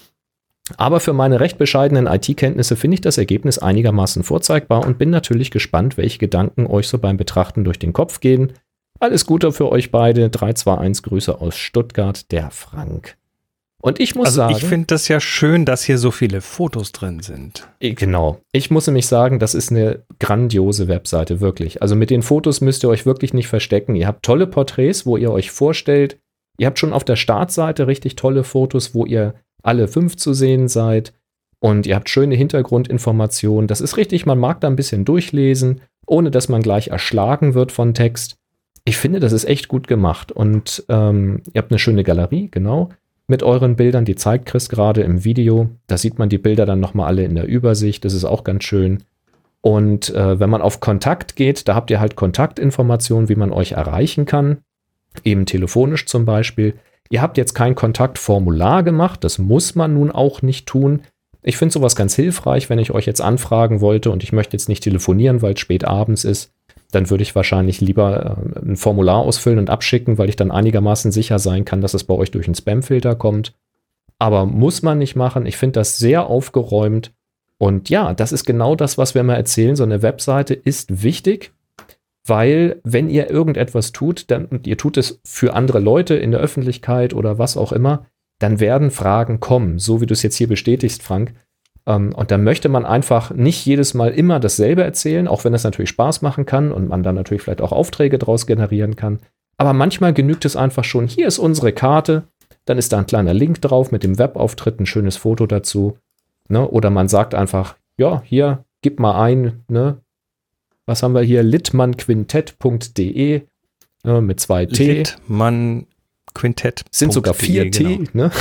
Aber für meine recht bescheidenen IT-Kenntnisse finde ich das Ergebnis einigermaßen vorzeigbar und bin natürlich gespannt, welche Gedanken euch so beim Betrachten durch den Kopf gehen. Alles Gute für euch beide. 321 Grüße aus Stuttgart, der Frank. Und ich muss sagen, ich finde das ja schön, dass hier so viele Fotos drin sind. Genau. Ich muss nämlich sagen, das ist eine grandiose Webseite, wirklich. Also mit den Fotos müsst ihr euch wirklich nicht verstecken. Ihr habt tolle Porträts, wo ihr euch vorstellt. Ihr habt schon auf der Startseite richtig tolle Fotos, wo ihr alle 5 zu sehen seid. Und ihr habt schöne Hintergrundinformationen. Das ist richtig, man mag da ein bisschen durchlesen, ohne dass man gleich erschlagen wird von Text. Ich finde, das ist echt gut gemacht. Und ihr habt eine schöne Galerie, genau. Mit euren Bildern, die zeigt Chris gerade im Video. Da sieht man die Bilder dann nochmal alle in der Übersicht. Das ist auch ganz schön. Und wenn man auf Kontakt geht, da habt ihr halt Kontaktinformationen, wie man euch erreichen kann. Eben telefonisch zum Beispiel. Ihr habt jetzt kein Kontaktformular gemacht. Das muss man nun auch nicht tun. Ich finde sowas ganz hilfreich, wenn ich euch jetzt anfragen wollte und ich möchte jetzt nicht telefonieren, weil es spät abends ist. Dann würde ich wahrscheinlich lieber ein Formular ausfüllen und abschicken, weil ich dann einigermaßen sicher sein kann, dass es bei euch durch einen Spamfilter kommt. Aber muss man nicht machen. Ich finde das sehr aufgeräumt Und ja, das ist genau das, was wir mal erzählen. So eine Webseite ist wichtig, weil wenn ihr irgendetwas tut, und ihr tut es für andere Leute in der Öffentlichkeit oder was auch immer, dann werden Fragen kommen, so wie du es jetzt hier bestätigst, Frank. Und da möchte man einfach nicht jedes Mal immer dasselbe erzählen, auch wenn das natürlich Spaß machen kann und man dann natürlich vielleicht auch Aufträge draus generieren kann. Aber manchmal genügt es einfach schon, hier ist unsere Karte, dann ist da ein kleiner Link drauf mit dem Webauftritt, ein schönes Foto dazu. Ne? Oder man sagt einfach, ja, hier, gib mal ein, ne? Was haben wir hier? littmannquintett.de mit 2 T. Littmannquintett. Sind sogar 4 T, genau. ne?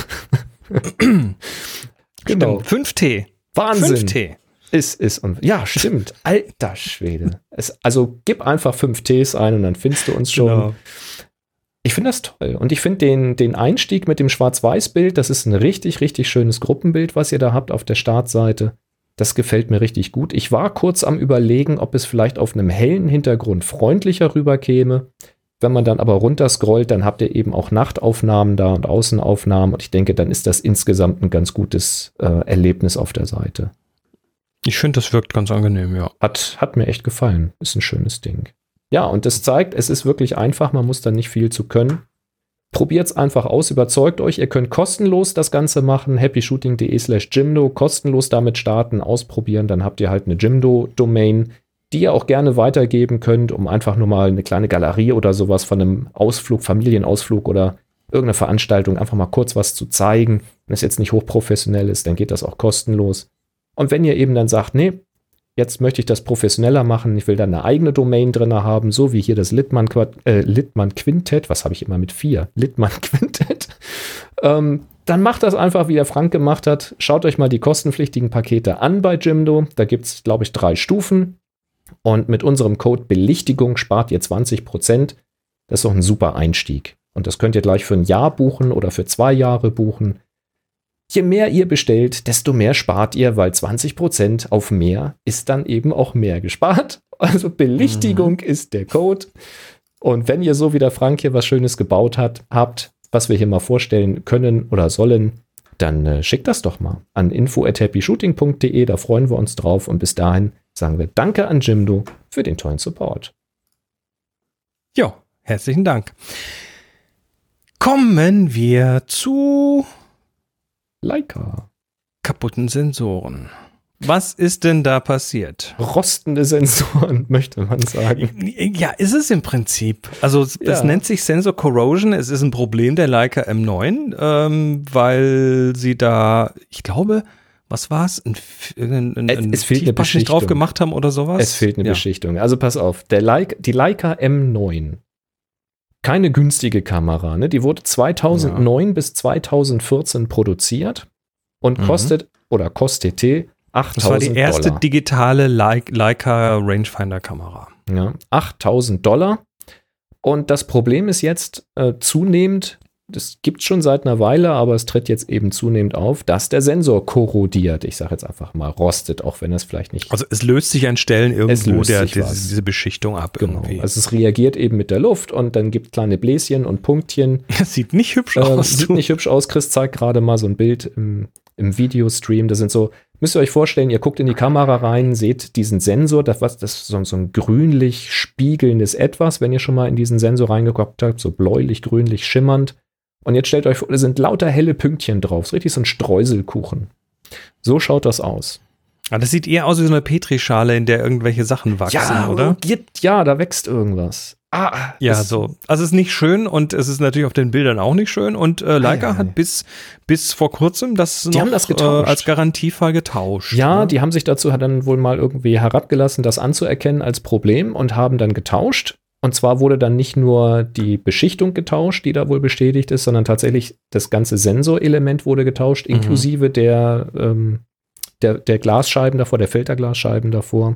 Genau. 5 T. Wahnsinn. 5 T. Ist und ja, stimmt. Alter Schwede. Also gib einfach 5 Ts ein und dann findest du uns schon. Genau. Ich finde das toll. Und ich finde den Einstieg mit dem Schwarz-Weiß-Bild, das ist ein richtig, richtig schönes Gruppenbild, was ihr da habt auf der Startseite. Das gefällt mir richtig gut. Ich war kurz am Überlegen, ob es vielleicht auf einem hellen Hintergrund freundlicher rüberkäme. Wenn man dann aber runterscrollt, dann habt ihr eben auch Nachtaufnahmen da und Außenaufnahmen. Und ich denke, dann ist das insgesamt ein ganz gutes Erlebnis auf der Seite. Ich finde, das wirkt ganz angenehm, ja. Hat mir echt gefallen. Ist ein schönes Ding. Ja, und das zeigt, es ist wirklich einfach. Man muss da nicht viel zu können. Probiert es einfach aus, überzeugt euch. Ihr könnt kostenlos das Ganze machen. happyshooting.de/Jimdo. Kostenlos damit starten, ausprobieren. Dann habt ihr halt eine Jimdo-Domain, die ihr auch gerne weitergeben könnt, um einfach nur mal eine kleine Galerie oder sowas von einem Ausflug, Familienausflug oder irgendeine Veranstaltung einfach mal kurz was zu zeigen. Wenn es jetzt nicht hochprofessionell ist, dann geht das auch kostenlos. Und wenn ihr eben dann sagt, nee, jetzt möchte ich das professioneller machen, ich will da eine eigene Domain drin haben, so wie hier das Littmann Quintett, was habe ich immer mit 4? Littmann Quintett. Dann macht das einfach, wie der Frank gemacht hat. Schaut euch mal die kostenpflichtigen Pakete an bei Jimdo. Da gibt es, glaube ich, 3 Stufen. Und mit unserem Code Belichtigung spart ihr 20%. Das ist doch ein super Einstieg. Und das könnt ihr gleich für ein Jahr buchen oder für 2 Jahre buchen. Je mehr ihr bestellt, desto mehr spart ihr, weil 20% auf mehr ist dann eben auch mehr gespart. Also Belichtigung ist der Code. Und wenn ihr so wie der Frank hier was Schönes gebaut habt, was wir hier mal vorstellen können oder sollen, dann schickt das doch mal an info@happyshooting.de. Da freuen wir uns drauf. Und bis dahin sagen wir Danke an Jimdo für den tollen Support. Ja, herzlichen Dank. Kommen wir zu Leica. kaputten Sensoren. Was ist denn da passiert? Rostende Sensoren, möchte man sagen. Ja, ist es im Prinzip. Also das nennt sich Sensor Corrosion. Es ist ein Problem der Leica M9, weil sie da, ich glaube, was war es? Es fehlt eine Beschichtung drauf gemacht haben oder sowas? Es fehlt eine Beschichtung. Also pass auf, die Leica M9, keine günstige Kamera, ne? Die wurde 2009 bis 2014 produziert und kostete 8.000 $. Das war die erste digitale Leica Rangefinder-Kamera. Ja, 8.000 $. Und das Problem ist jetzt zunehmend, das gibt es schon seit einer Weile, aber es tritt jetzt eben zunehmend auf, dass der Sensor korrodiert. Ich sage jetzt einfach mal rostet, auch wenn es vielleicht nicht... Also es löst sich an Stellen irgendwo diese Beschichtung ab. Genau, irgendwie. also es reagiert eben mit der Luft und dann gibt kleine Bläschen und Punktchen. Das sieht nicht hübsch aus. Sieht nicht hübsch aus. Chris zeigt gerade mal so ein Bild im Videostream. Das sind so, müsst ihr euch vorstellen, ihr guckt in die Kamera rein, seht diesen Sensor, das ist so ein grünlich spiegelndes Etwas, wenn ihr schon mal in diesen Sensor reingeguckt habt, so bläulich, grünlich, schimmernd. Und jetzt stellt euch vor, da sind lauter helle Pünktchen drauf. So richtig so ein Streuselkuchen. So schaut das aus. Aber das sieht eher aus wie so eine Petrischale, in der irgendwelche Sachen wachsen, oder? Ja, da wächst irgendwas. Ja, so. Also es ist nicht schön und es ist natürlich auf den Bildern auch nicht schön. Und Leica hat bis vor kurzem das als Garantiefall getauscht. Ja, ne? die haben sich dazu dann wohl mal irgendwie herabgelassen, das anzuerkennen als Problem und haben dann getauscht. Und zwar wurde dann nicht nur die Beschichtung getauscht, die da wohl bestätigt ist, sondern tatsächlich das ganze Sensorelement wurde getauscht, inklusive der Glasscheiben davor, der Filterglasscheiben davor.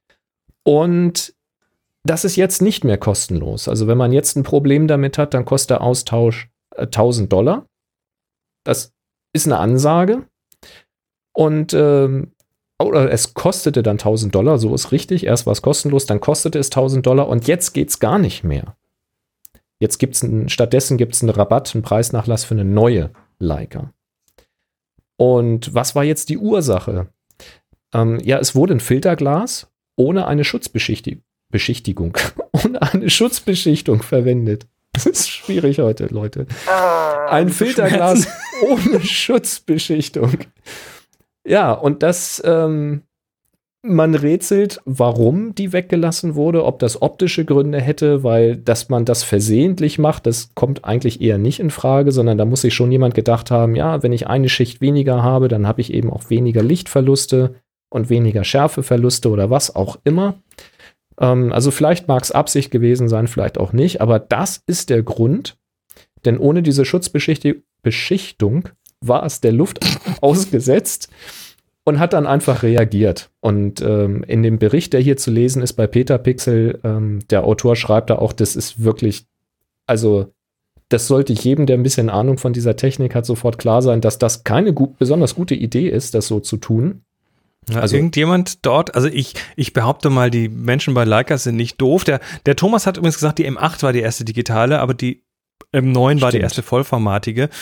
Und das ist jetzt nicht mehr kostenlos. Also wenn man jetzt ein Problem damit hat, dann kostet der Austausch $1.000. Das ist eine Ansage. Und oder es kostete dann $1.000, so ist richtig. Erst war es kostenlos, dann kostete es $1.000 und jetzt geht es gar nicht mehr. Jetzt stattdessen gibt es einen Rabatt, einen Preisnachlass für eine neue Leica. Und was war jetzt die Ursache? es wurde ein Filterglas ohne eine Schutzbeschichtung verwendet. Das ist schwierig heute, Leute. Ein Filterglas ohne Schutzbeschichtung. Ja, und das, man rätselt, warum die weggelassen wurde, ob das optische Gründe hätte, weil, dass man das versehentlich macht, das kommt eigentlich eher nicht in Frage, sondern da muss sich schon jemand gedacht haben, ja, wenn ich eine Schicht weniger habe, dann habe ich eben auch weniger Lichtverluste und weniger Schärfeverluste oder was auch immer. Also vielleicht mag es Absicht gewesen sein, vielleicht auch nicht, aber das ist der Grund, denn ohne diese Schutzbeschichtung war es der Luft ausgesetzt und hat dann einfach reagiert. Und in dem Bericht, der hier zu lesen ist bei Petapixel, der Autor schreibt da auch, das ist wirklich, also das sollte jedem, der ein bisschen Ahnung von dieser Technik hat, sofort klar sein, dass das keine besonders gute Idee ist, das so zu tun. Also irgendjemand dort, also ich behaupte mal, die Menschen bei Leica sind nicht doof. Der Thomas hat übrigens gesagt, die M8 war die erste digitale, aber die M9 war die erste vollformatige.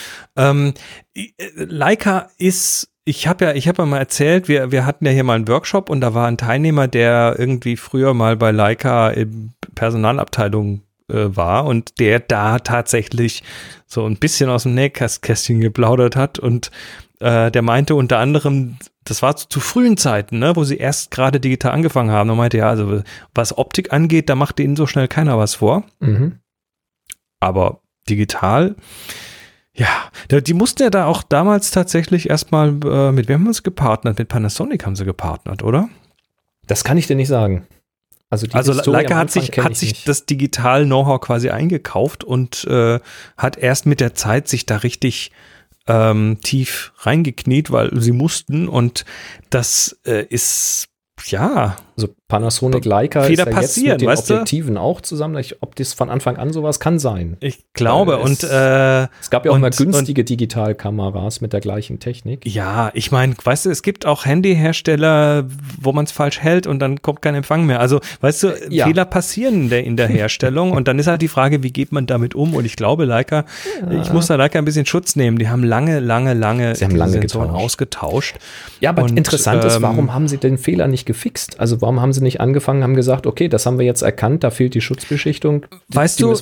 Leica ist, ich habe ja mal erzählt, wir hatten ja hier mal einen Workshop und da war ein Teilnehmer, der irgendwie früher mal bei Leica in Personalabteilung war und der da tatsächlich so ein bisschen aus dem Nähkästchen geplaudert hat und der meinte unter anderem, das war zu frühen Zeiten, ne, wo sie erst gerade digital angefangen haben. Und meinte, ja, also was Optik angeht, da macht denen so schnell keiner was vor. Mhm. Aber digital, ja, die mussten ja da auch damals tatsächlich erstmal, mit wem haben sie gepartnert? Mit Panasonic haben sie gepartnert, oder? Das kann ich dir nicht sagen. Also Leica hat sich das Digital-Know-how quasi eingekauft und hat erst mit der Zeit sich da richtig tief reingekniet, weil sie mussten und das ist, ja. Also Panasonic Leica ist ja jetzt mit den Objektiven auch zusammen. Ob das von Anfang an sowas kann sein. Ich glaube. Es gab ja auch mal günstige Digitalkameras mit der gleichen Technik. Ja, ich meine, weißt du, es gibt auch Handyhersteller, wo man es falsch hält und dann kommt kein Empfang mehr. Also, weißt du, Fehler passieren in der Herstellung und dann ist halt die Frage, wie geht man damit um? Und ich glaube, Leica, ich muss da Leica ein bisschen Schutz nehmen. Die haben lange Sensoren ausgetauscht. Ja, aber interessant ist, warum haben sie den Fehler nicht gefixt? Also warum haben sie nicht angefangen, haben gesagt, okay, das haben wir jetzt erkannt, da fehlt die Schutzbeschichtung. Weißt du,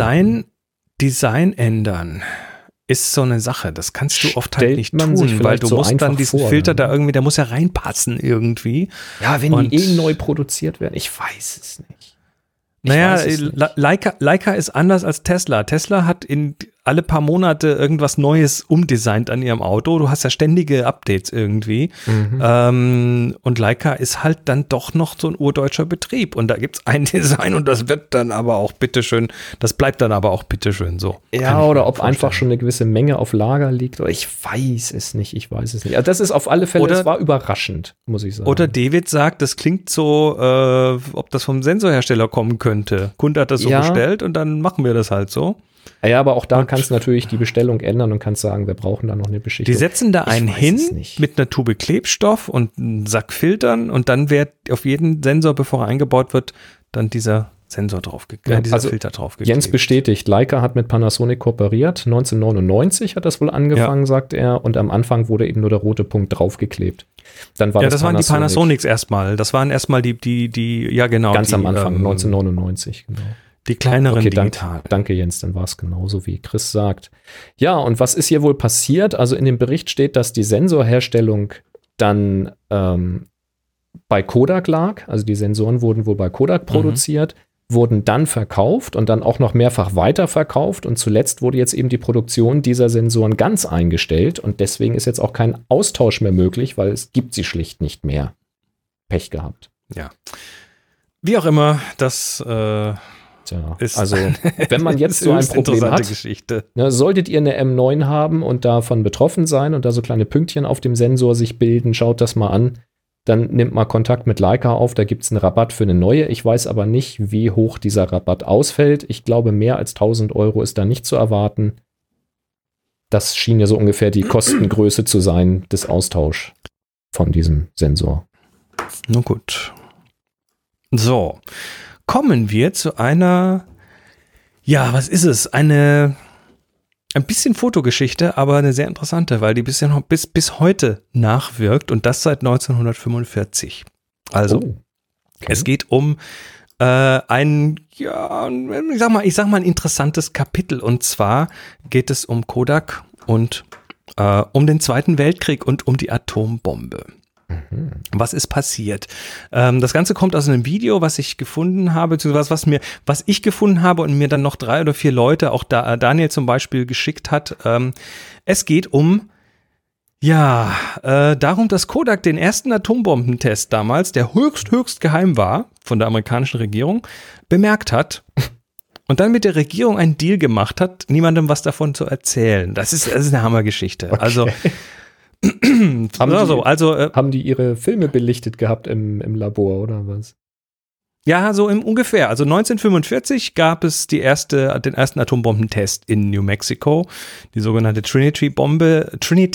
Design ändern ist so eine Sache, das kannst du oft halt nicht tun, weil du musst dann diesen Filter da irgendwie, der muss ja reinpassen irgendwie. Ja, wenn die neu produziert werden, ich weiß es nicht. Naja, Leica ist anders als Tesla. Tesla hat alle paar Monate irgendwas Neues umdesignt an ihrem Auto. Du hast ja ständige Updates irgendwie. Mhm. Und Leica ist halt dann doch noch so ein urdeutscher Betrieb. Und da gibt es ein Design und das wird dann aber auch bitteschön, das bleibt dann aber auch bitteschön so. Ja, oder ob einfach schon eine gewisse Menge auf Lager liegt. Oder ich weiß es nicht. Also das ist auf alle Fälle, das war überraschend, muss ich sagen. Oder David sagt, das klingt so, ob das vom Sensorhersteller kommen könnte. Kunde hat das so bestellt und dann machen wir das halt so. Ja, aber auch da kannst du natürlich die Bestellung ändern und kannst sagen, wir brauchen da noch eine Beschichtung. Die setzen da einen hin mit einer Tube Klebstoff und einem Sack Filtern und dann wird auf jeden Sensor, bevor er eingebaut wird, dann dieser Sensor Filter draufgeklebt. Jens bestätigt, Leica hat mit Panasonic kooperiert. 1999 hat das wohl angefangen, sagt er, und am Anfang wurde eben nur der rote Punkt draufgeklebt. Dann war das waren die Panasonics erstmal. Das waren erstmal die, ja genau. Ganz am Anfang, 1999, genau. Die kleineren digital. Danke Jens, dann war es genauso, wie Chris sagt. Ja, und was ist hier wohl passiert? Also in dem Bericht steht, dass die Sensorherstellung dann bei Kodak lag. Also die Sensoren wurden wohl bei Kodak produziert, wurden dann verkauft und dann auch noch mehrfach weiterverkauft. Und zuletzt wurde jetzt eben die Produktion dieser Sensoren ganz eingestellt. Und deswegen ist jetzt auch kein Austausch mehr möglich, weil es gibt sie schlicht nicht mehr. Pech gehabt. Ja. Wie auch immer, das also wenn man jetzt so ein Problem hat, solltet ihr eine M9 haben und davon betroffen sein und da so kleine Pünktchen auf dem Sensor sich bilden, schaut das mal an, dann nimmt mal Kontakt mit Leica auf, da gibt es einen Rabatt für eine neue. Ich weiß aber nicht, wie hoch dieser Rabatt ausfällt. Ich glaube, mehr als 1.000 € ist da nicht zu erwarten. Das schien ja so ungefähr die Kostengröße zu sein des Austauschs von diesem Sensor. Na gut. So. Kommen wir zu einer, ja, was ist es? Eine ein bisschen Fotogeschichte, aber eine sehr interessante, weil die bisher noch bis heute nachwirkt und das seit 1945. Also, es geht um ein interessantes Kapitel, und zwar geht es um Kodak und um den Zweiten Weltkrieg und um die Atombombe. Was ist passiert? Das Ganze kommt aus einem Video, was ich gefunden habe, beziehungsweise was ich gefunden habe und mir dann noch 3 oder 4 Leute, auch Daniel zum Beispiel, geschickt hat. Es geht darum, dass Kodak den ersten Atombombentest damals, der höchst geheim war von der amerikanischen Regierung, bemerkt hat und dann mit der Regierung einen Deal gemacht hat, niemandem was davon zu erzählen. Das ist eine Hammergeschichte. Okay. Also haben die ihre Filme belichtet gehabt im Labor oder was? Ja, so ungefähr. Also 1945 gab es den ersten Atombombentest in New Mexico, die sogenannte Trinity-Bombe.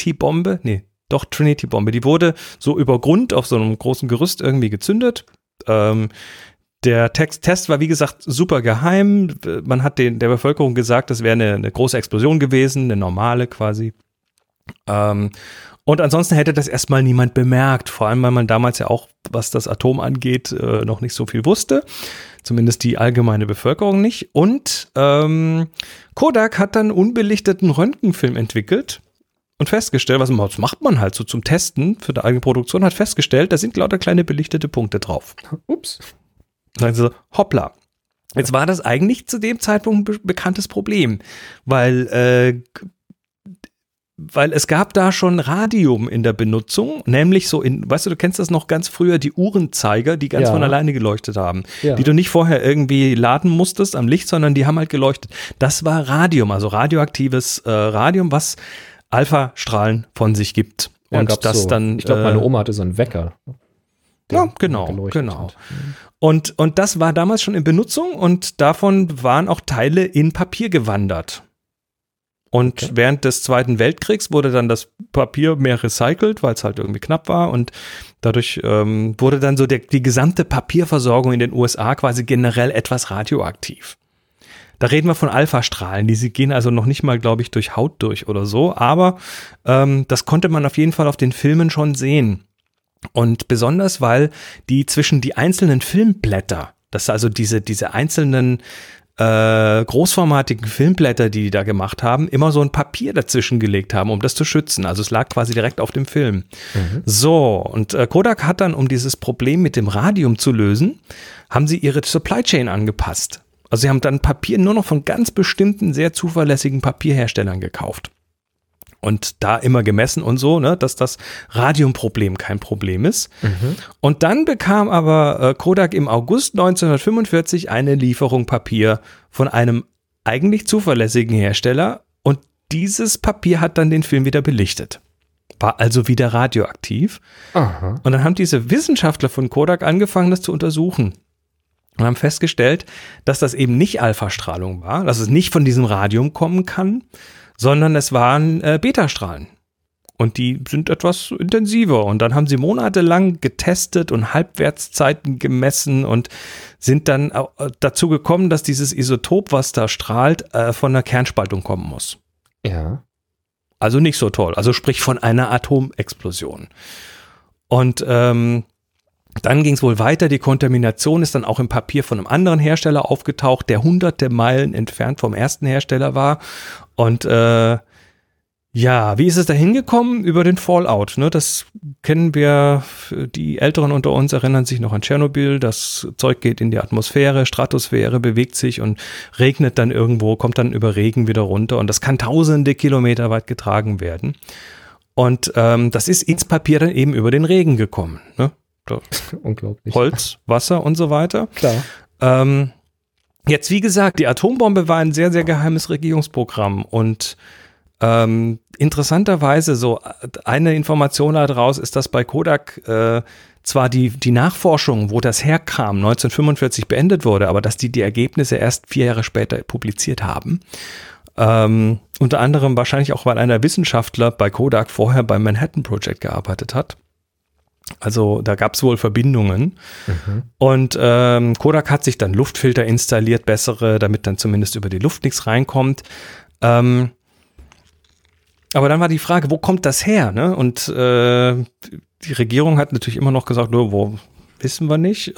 Die wurde so über Grund auf so einem großen Gerüst irgendwie gezündet. Der Test war, wie gesagt, super geheim. Man hat der Bevölkerung gesagt, das wäre eine große Explosion gewesen, eine normale quasi. Und ansonsten hätte das erstmal niemand bemerkt, vor allem weil man damals ja auch, was das Atom angeht, noch nicht so viel wusste, zumindest die allgemeine Bevölkerung nicht. Und Kodak hat dann unbelichteten Röntgenfilm entwickelt und festgestellt, was macht man halt so zum Testen für die eigene Produktion, hat festgestellt, da sind lauter kleine belichtete Punkte drauf. Ups. Also hoppla. Jetzt war das eigentlich zu dem Zeitpunkt ein bekanntes Problem, weil es gab da schon Radium in der Benutzung, nämlich so du kennst das noch ganz früher, die Uhrenzeiger, die ganz von alleine geleuchtet haben, die du nicht vorher irgendwie laden musstest am Licht, sondern die haben halt geleuchtet. Das war Radium, also radioaktives Radium, was Alpha-Strahlen von sich gibt. Ja, und das so. Dann. Ich glaube, meine Oma hatte so einen Wecker. Ja, genau. Und das war damals schon in Benutzung und davon waren auch Teile in Papier gewandert. Und während des Zweiten Weltkriegs wurde dann das Papier mehr recycelt, weil es halt irgendwie knapp war und dadurch wurde dann so die gesamte Papierversorgung in den USA quasi generell etwas radioaktiv. Da reden wir von Alphastrahlen, die gehen also noch nicht mal, glaube ich, durch Haut durch oder so, aber das konnte man auf jeden Fall auf den Filmen schon sehen. Und besonders, weil die zwischen die einzelnen Filmblätter, das also diese einzelnen großformatigen Filmblätter, die da gemacht haben, immer so ein Papier dazwischen gelegt haben, um das zu schützen. Also es lag quasi direkt auf dem Film. So, und Kodak hat dann, um dieses Problem mit dem Radium zu lösen, haben sie ihre Supply Chain angepasst. Also sie haben dann Papier nur noch von ganz bestimmten, sehr zuverlässigen Papierherstellern gekauft. Und da immer gemessen und so, ne, dass das Radiumproblem kein Problem ist. Und dann bekam aber Kodak im August 1945 eine Lieferung Papier von einem eigentlich zuverlässigen Hersteller und dieses Papier hat dann den Film wieder belichtet. War also wieder radioaktiv. Aha. Und dann haben diese Wissenschaftler von Kodak angefangen, das zu untersuchen. Und haben festgestellt, dass das eben nicht Alphastrahlung war, dass es nicht von diesem Radium kommen kann, sondern es waren Betastrahlen. Und die sind etwas intensiver. Und dann haben sie monatelang getestet und Halbwertszeiten gemessen und sind dann dazu gekommen, dass dieses Isotop, was da strahlt, von einer Kernspaltung kommen muss. Ja. Also nicht so toll. Also sprich von einer Atomexplosion. Und dann ging es wohl weiter. Die Kontamination ist dann auch im Papier von einem anderen Hersteller aufgetaucht, der hunderte Meilen entfernt vom ersten Hersteller war. Und wie ist es da hingekommen? Über den Fallout. Ne? Das kennen wir, die Älteren unter uns erinnern sich noch an Tschernobyl. Das Zeug geht in die Atmosphäre, Stratosphäre, bewegt sich und regnet dann irgendwo, kommt dann über Regen wieder runter. Und das kann tausende Kilometer weit getragen werden. Und das ist ins Papier dann eben über den Regen gekommen. Ne? Unglaublich. Holz, Wasser und so weiter. Klar. Jetzt, wie gesagt, die Atombombe war ein sehr, sehr geheimes Regierungsprogramm und interessanterweise so eine Information daraus ist, dass bei Kodak zwar die Nachforschung, wo das herkam, 1945 beendet wurde, aber dass die Ergebnisse erst 4 Jahre später publiziert haben. Unter anderem wahrscheinlich auch, weil einer Wissenschaftler bei Kodak vorher beim Manhattan Project gearbeitet hat. Also da gab es wohl Verbindungen. Und Kodak hat sich dann Luftfilter installiert, bessere, damit dann zumindest über die Luft nichts reinkommt. Aber dann war die Frage, wo kommt das her? Ne? Und die Regierung hat natürlich immer noch gesagt, wo wissen wir nicht.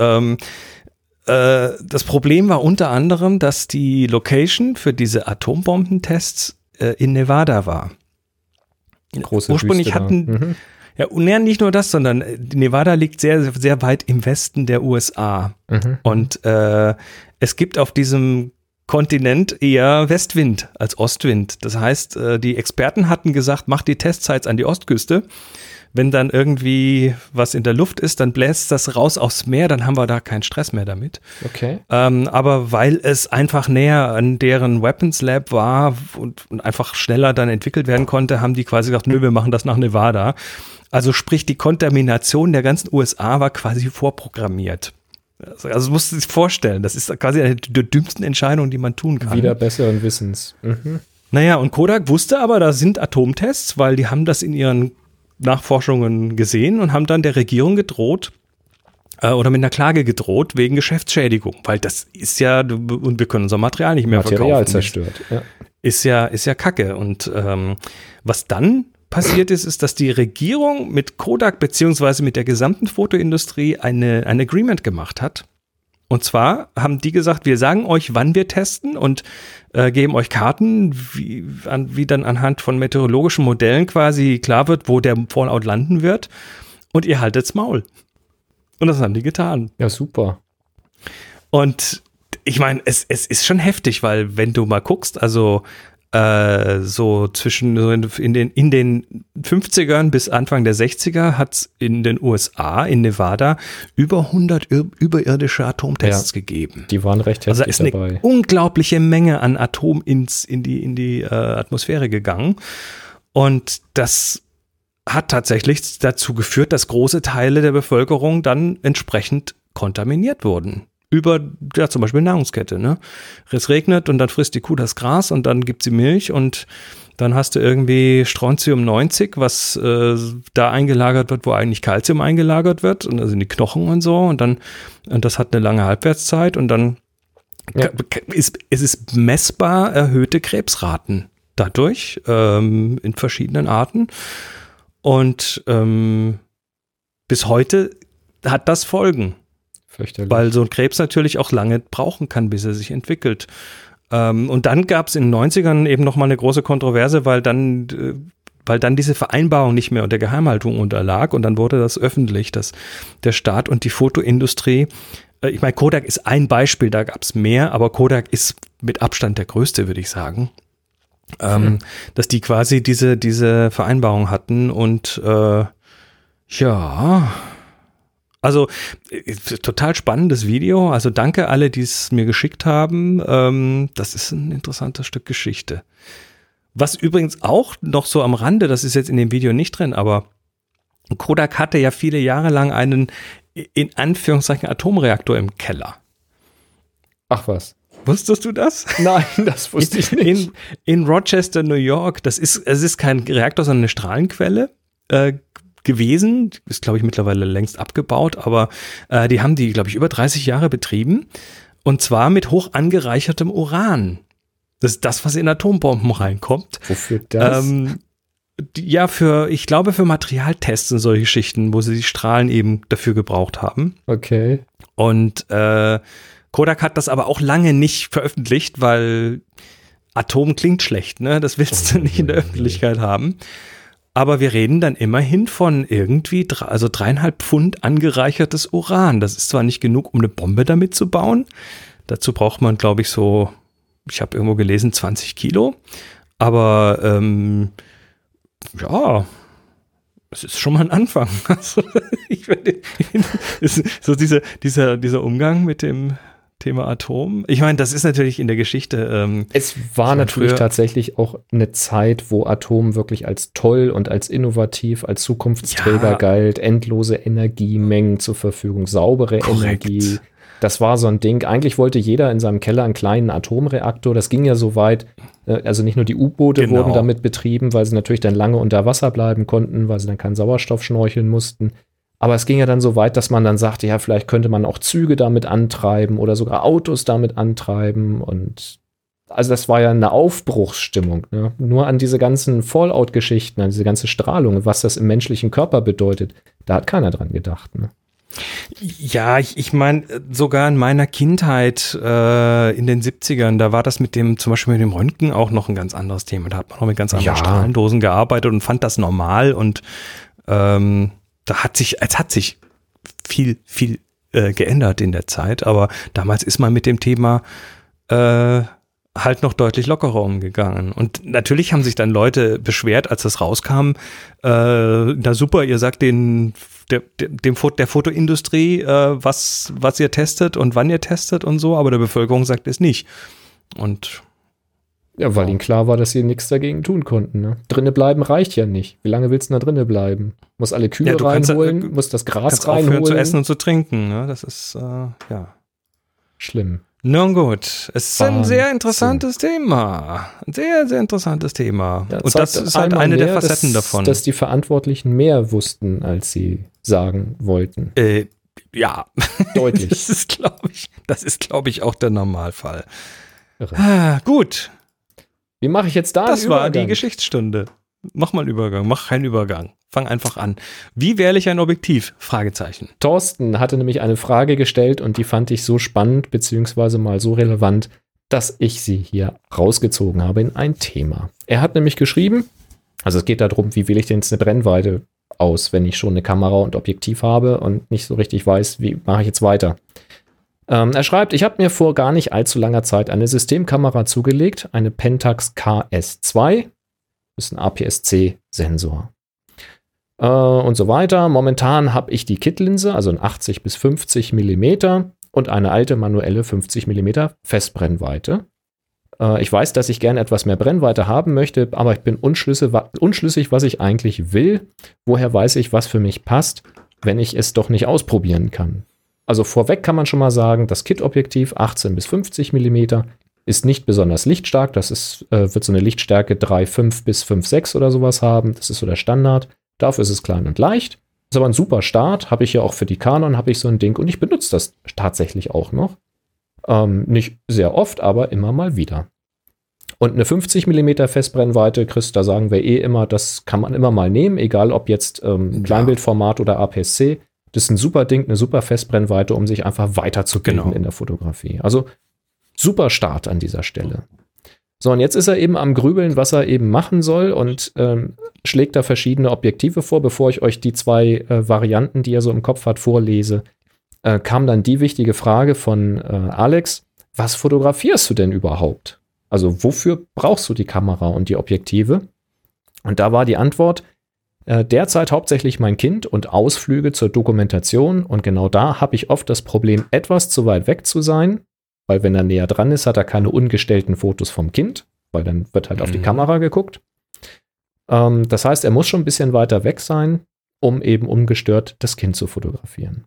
Das Problem war unter anderem, dass die Location für diese Atombombentests in Nevada war. Große Ursprünglich Wüste hatten, ja, nicht nur das, sondern Nevada liegt sehr, sehr weit im Westen der USA. Und es gibt auf diesem Kontinent eher Westwind als Ostwind. Das heißt, die Experten hatten gesagt, macht die Testsites an die Ostküste. Wenn dann irgendwie was in der Luft ist, dann bläst das raus aufs Meer, dann haben wir da keinen Stress mehr damit. Okay. Aber weil es einfach näher an deren Weapons Lab war und einfach schneller dann entwickelt werden konnte, haben die quasi gesagt, nö, wir machen das nach Nevada. Also sprich, die Kontamination der ganzen USA war quasi vorprogrammiert. Also musst du dir vorstellen, das ist quasi eine der dümmsten Entscheidungen, die man tun kann. Wieder besseren Wissens. Naja, und Kodak wusste aber, da sind Atomtests, weil die haben das in ihren Nachforschungen gesehen und haben dann der Regierung gedroht oder mit einer Klage gedroht wegen Geschäftsschädigung, weil das ist ja, und wir können unser Material nicht mehr Material verkaufen. Zerstört, ja. Ist ja Kacke. Und was dann passiert ist, dass die Regierung mit Kodak beziehungsweise mit der gesamten Fotoindustrie ein Agreement gemacht hat. Und zwar haben die gesagt, wir sagen euch, wann wir testen und geben euch Karten, wie dann anhand von meteorologischen Modellen quasi klar wird, wo der Fallout landen wird. Und ihr haltet's Maul. Und das haben die getan. Ja, super. Und ich meine, es ist schon heftig, weil wenn du mal guckst, also so zwischen in den 50ern bis Anfang der 60er hat es in den USA, in Nevada, über 100 überirdische Atomtests gegeben. Die waren recht heftig dabei. Also da ist eine unglaubliche Menge an Atom in die Atmosphäre gegangen. Und das hat tatsächlich dazu geführt, dass große Teile der Bevölkerung dann entsprechend kontaminiert wurden. Über, ja, zum Beispiel Nahrungskette, ne? Es regnet und dann frisst die Kuh das Gras und dann gibt sie Milch und dann hast du irgendwie Strontium 90, was da eingelagert wird, wo eigentlich Calcium eingelagert wird und also in die Knochen und so und das hat eine lange Halbwertszeit und dann es ist messbar erhöhte Krebsraten dadurch in verschiedenen Arten und bis heute hat das Folgen. Weil so ein Krebs natürlich auch lange brauchen kann, bis er sich entwickelt. Und dann gab es in den 90ern eben nochmal eine große Kontroverse, weil dann diese Vereinbarung nicht mehr unter Geheimhaltung unterlag und dann wurde das öffentlich, dass der Staat und die Fotoindustrie, ich meine, Kodak ist ein Beispiel, da gab es mehr, aber Kodak ist mit Abstand der größte, würde ich sagen. Dass die quasi diese Vereinbarung hatten und also total spannendes Video. Also danke alle, die es mir geschickt haben. Das ist ein interessantes Stück Geschichte. Was übrigens auch noch so am Rande, das ist jetzt in dem Video nicht drin, aber Kodak hatte ja viele Jahre lang einen, in Anführungszeichen, Atomreaktor im Keller. Ach was. Wusstest du das? Nein, das wusste ich nicht. In Rochester, New York. Es ist kein Reaktor, sondern eine Strahlenquelle gewesen, ist glaube ich mittlerweile längst abgebaut, aber die haben die, glaube ich, über 30 Jahre betrieben und zwar mit hoch angereichertem Uran. Das ist das, was in Atombomben reinkommt. Wofür das? Ich glaube für Materialtests und solche Geschichten, wo sie die Strahlen eben dafür gebraucht haben. Okay. Und Kodak hat das aber auch lange nicht veröffentlicht, weil Atom klingt schlecht, ne? Das willst du nicht in der Öffentlichkeit haben. Aber wir reden dann immerhin von irgendwie 3,5 Pfund angereichertes Uran. Das ist zwar nicht genug, um eine Bombe damit zu bauen. Dazu braucht man, glaube ich, so, ich habe irgendwo gelesen, 20 Kilo. Aber es ist schon mal ein Anfang. Also, so dieser Umgang mit dem Thema Atom. Ich meine, das ist natürlich in der Geschichte. Es war natürlich tatsächlich auch eine Zeit, wo Atom wirklich als toll und als innovativ, als Zukunftsträger galt. Endlose Energiemengen zur Verfügung, saubere Energie. Das war so ein Ding. Eigentlich wollte jeder in seinem Keller einen kleinen Atomreaktor. Das ging ja so weit. Also nicht nur die U-Boote wurden damit betrieben, weil sie natürlich dann lange unter Wasser bleiben konnten, weil sie dann keinen Sauerstoff schnorcheln mussten. Aber es ging ja dann so weit, dass man dann sagte, ja, vielleicht könnte man auch Züge damit antreiben oder sogar Autos damit antreiben. Und also das war ja eine Aufbruchsstimmung. Ne? Nur an diese ganzen Fallout-Geschichten, an diese ganze Strahlung, was das im menschlichen Körper bedeutet, da hat keiner dran gedacht. Ne? Ja, ich meine, sogar in meiner Kindheit in den 70ern, da war das zum Beispiel mit dem Röntgen auch noch ein ganz anderes Thema. Da hat man noch mit ganz anderen Strahlendosen gearbeitet und fand das normal und es hat sich viel geändert in der Zeit, aber damals ist man mit dem Thema halt noch deutlich lockerer umgegangen. Und natürlich haben sich dann Leute beschwert, als das rauskam, na super, ihr sagt der Fotoindustrie, was ihr testet und wann ihr testet und so, aber der Bevölkerung sagt es nicht. Und ja, weil ihnen klar war, dass sie nichts dagegen tun konnten. Ne? Drinne bleiben reicht ja nicht. Wie lange willst du da drinne bleiben? Muss alle Kühe reinholen, muss das Gras reinholen. Aufhören zu essen und zu trinken. Ne? Das ist, ja. Schlimm. Nun gut, es ist ein sehr interessantes Thema. Ein sehr, sehr interessantes Thema. Ja, und das ist halt eine der Facetten davon. Dass die Verantwortlichen mehr wussten, als sie sagen wollten. Ja. Deutlich. Das ist, glaube ich, auch der Normalfall. Gut. Wie mache ich jetzt da einen Übergang? Das war die Geschichtsstunde. Mach mal einen Übergang. Mach keinen Übergang. Fang einfach an. Wie wähle ich ein Objektiv? Fragezeichen. Thorsten hatte nämlich eine Frage gestellt und die fand ich so spannend beziehungsweise mal so relevant, dass ich sie hier rausgezogen habe in ein Thema. Er hat nämlich geschrieben, also es geht darum, wie wähle ich denn jetzt eine Brennweite aus, wenn ich schon eine Kamera und Objektiv habe und nicht so richtig weiß, wie mache ich jetzt weiter. Er schreibt, ich habe mir vor gar nicht allzu langer Zeit eine Systemkamera zugelegt, eine Pentax KS2, das ist ein APS-C-Sensor. Und so weiter. Momentan habe ich die Kit-Linse, also ein 80 bis 50 mm und eine alte manuelle 50 mm Festbrennweite. Ich weiß, dass ich gerne etwas mehr Brennweite haben möchte, aber ich bin unschlüssig, was ich eigentlich will. Woher weiß ich, was für mich passt, wenn ich es doch nicht ausprobieren kann? Also vorweg kann man schon mal sagen, das Kit-Objektiv 18 bis 50 mm ist nicht besonders lichtstark. Das wird so eine Lichtstärke 3,5 bis 5,6 oder sowas haben. Das ist so der Standard. Dafür ist es klein und leicht. Ist aber ein super Start. Habe ich ja auch für die Canon, habe ich so ein Ding. Und ich benutze das tatsächlich auch noch. Nicht sehr oft, aber immer mal wieder. Und eine 50 mm Festbrennweite, Chris, da sagen wir immer, das kann man immer mal nehmen, egal ob jetzt Kleinbildformat oder APS-C. Das ist ein super Ding, eine super Festbrennweite, um sich einfach weiterzubilden in der Fotografie. Also super Start an dieser Stelle. So, und jetzt ist er eben am Grübeln, was er eben machen soll und schlägt da verschiedene Objektive vor. Bevor ich euch die zwei Varianten, die er so im Kopf hat, vorlese, kam dann die wichtige Frage von Alex, was fotografierst du denn überhaupt? Also wofür brauchst du die Kamera und die Objektive? Und da war die Antwort, derzeit hauptsächlich mein Kind und Ausflüge zur Dokumentation. Und genau da habe ich oft das Problem, etwas zu weit weg zu sein, weil wenn er näher dran ist, hat er keine ungestellten Fotos vom Kind, weil dann wird halt auf die Kamera geguckt. Das heißt, er muss schon ein bisschen weiter weg sein, um eben ungestört das Kind zu fotografieren.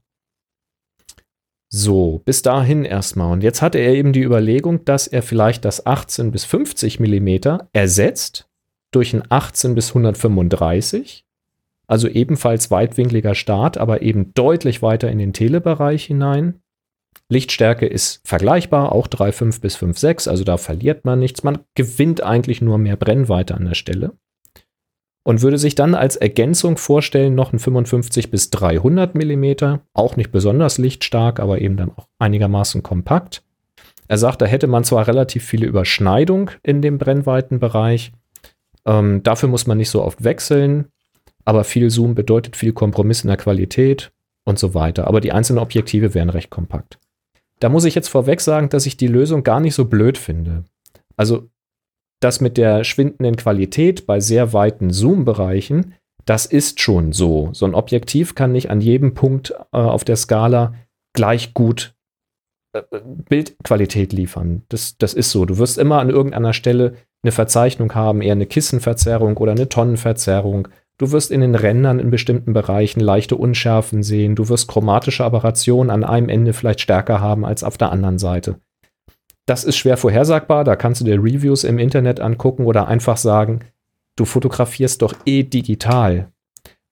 So, bis dahin erstmal. Und jetzt hatte er eben die Überlegung, dass er vielleicht das 18 bis 50 mm ersetzt durch ein 18 bis 135, also ebenfalls weitwinkliger Start, aber eben deutlich weiter in den Telebereich hinein. Lichtstärke ist vergleichbar, auch 3,5 bis 5,6, also da verliert man nichts. Man gewinnt eigentlich nur mehr Brennweite an der Stelle. Und würde sich dann als Ergänzung vorstellen, noch ein 55 bis 300 mm, auch nicht besonders lichtstark, aber eben dann auch einigermaßen kompakt. Er sagt, da hätte man zwar relativ viele Überschneidung in dem Brennweitenbereich, dafür muss man nicht so oft wechseln, aber viel Zoom bedeutet viel Kompromiss in der Qualität und so weiter. Aber die einzelnen Objektive wären recht kompakt. Da muss ich jetzt vorweg sagen, dass ich die Lösung gar nicht so blöd finde. Also das mit der schwindenden Qualität bei sehr weiten Zoom-Bereichen, das ist schon so. So ein Objektiv kann nicht an jedem Punkt auf der Skala gleich gut Bildqualität liefern. Das ist so. Du wirst immer an irgendeiner Stelle eine Verzeichnung haben, eher eine Kissenverzerrung oder eine Tonnenverzerrung. Du wirst in den Rändern in bestimmten Bereichen leichte Unschärfen sehen. Du wirst chromatische Aberrationen an einem Ende vielleicht stärker haben als auf der anderen Seite. Das ist schwer vorhersagbar. Da kannst du dir Reviews im Internet angucken oder einfach sagen, du fotografierst doch digital.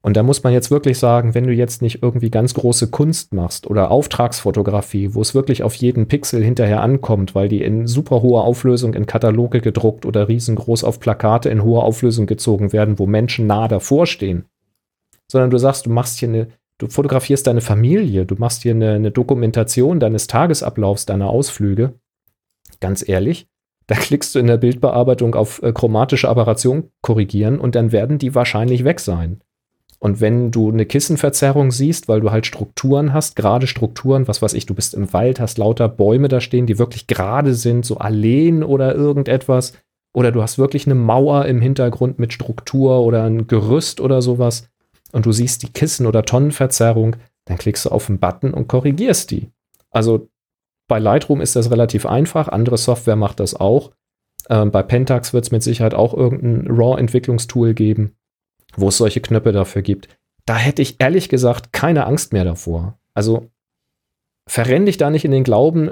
Und da muss man jetzt wirklich sagen, wenn du jetzt nicht irgendwie ganz große Kunst machst oder Auftragsfotografie, wo es wirklich auf jeden Pixel hinterher ankommt, weil die in super hoher Auflösung in Kataloge gedruckt oder riesengroß auf Plakate in hoher Auflösung gezogen werden, wo Menschen nah davor stehen, sondern du sagst, du fotografierst deine Familie, du machst hier eine Dokumentation deines Tagesablaufs, deiner Ausflüge. Ganz ehrlich, da klickst du in der Bildbearbeitung auf chromatische Aberration korrigieren und dann werden die wahrscheinlich weg sein. Und wenn du eine Kissenverzerrung siehst, weil du halt Strukturen hast, gerade Strukturen, was weiß ich, du bist im Wald, hast lauter Bäume da stehen, die wirklich gerade sind, so Alleen oder irgendetwas, oder du hast wirklich eine Mauer im Hintergrund mit Struktur oder ein Gerüst oder sowas und du siehst die Kissen- oder Tonnenverzerrung, dann klickst du auf den Button und korrigierst die. Also bei Lightroom ist das relativ einfach, andere Software macht das auch. Bei Pentax wird es mit Sicherheit auch irgendein RAW-Entwicklungstool geben, wo es solche Knöpfe dafür gibt. Da hätte ich ehrlich gesagt keine Angst mehr davor. Also verrenn dich da nicht in den Glauben,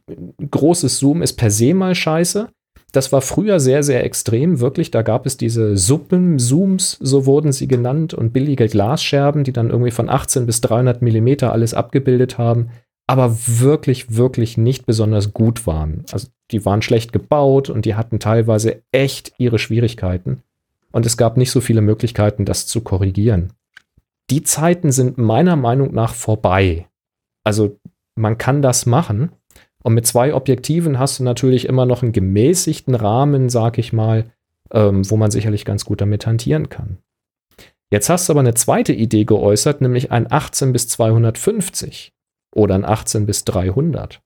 großes Zoom ist per se mal scheiße. Das war früher sehr, sehr extrem, wirklich. Da gab es diese Suppenzooms, so wurden sie genannt, und billige Glasscherben, die dann irgendwie von 18 bis 300 Millimeter alles abgebildet haben, aber wirklich, wirklich nicht besonders gut waren. Also die waren schlecht gebaut und die hatten teilweise echt ihre Schwierigkeiten. Und es gab nicht so viele Möglichkeiten, das zu korrigieren. Die Zeiten sind meiner Meinung nach vorbei. Also man kann das machen. Und mit 2 Objektiven hast du natürlich immer noch einen gemäßigten Rahmen, sag ich mal, wo man sicherlich ganz gut damit hantieren kann. Jetzt hast du aber eine zweite Idee geäußert, nämlich ein 18 bis 250 oder ein 18 bis 300.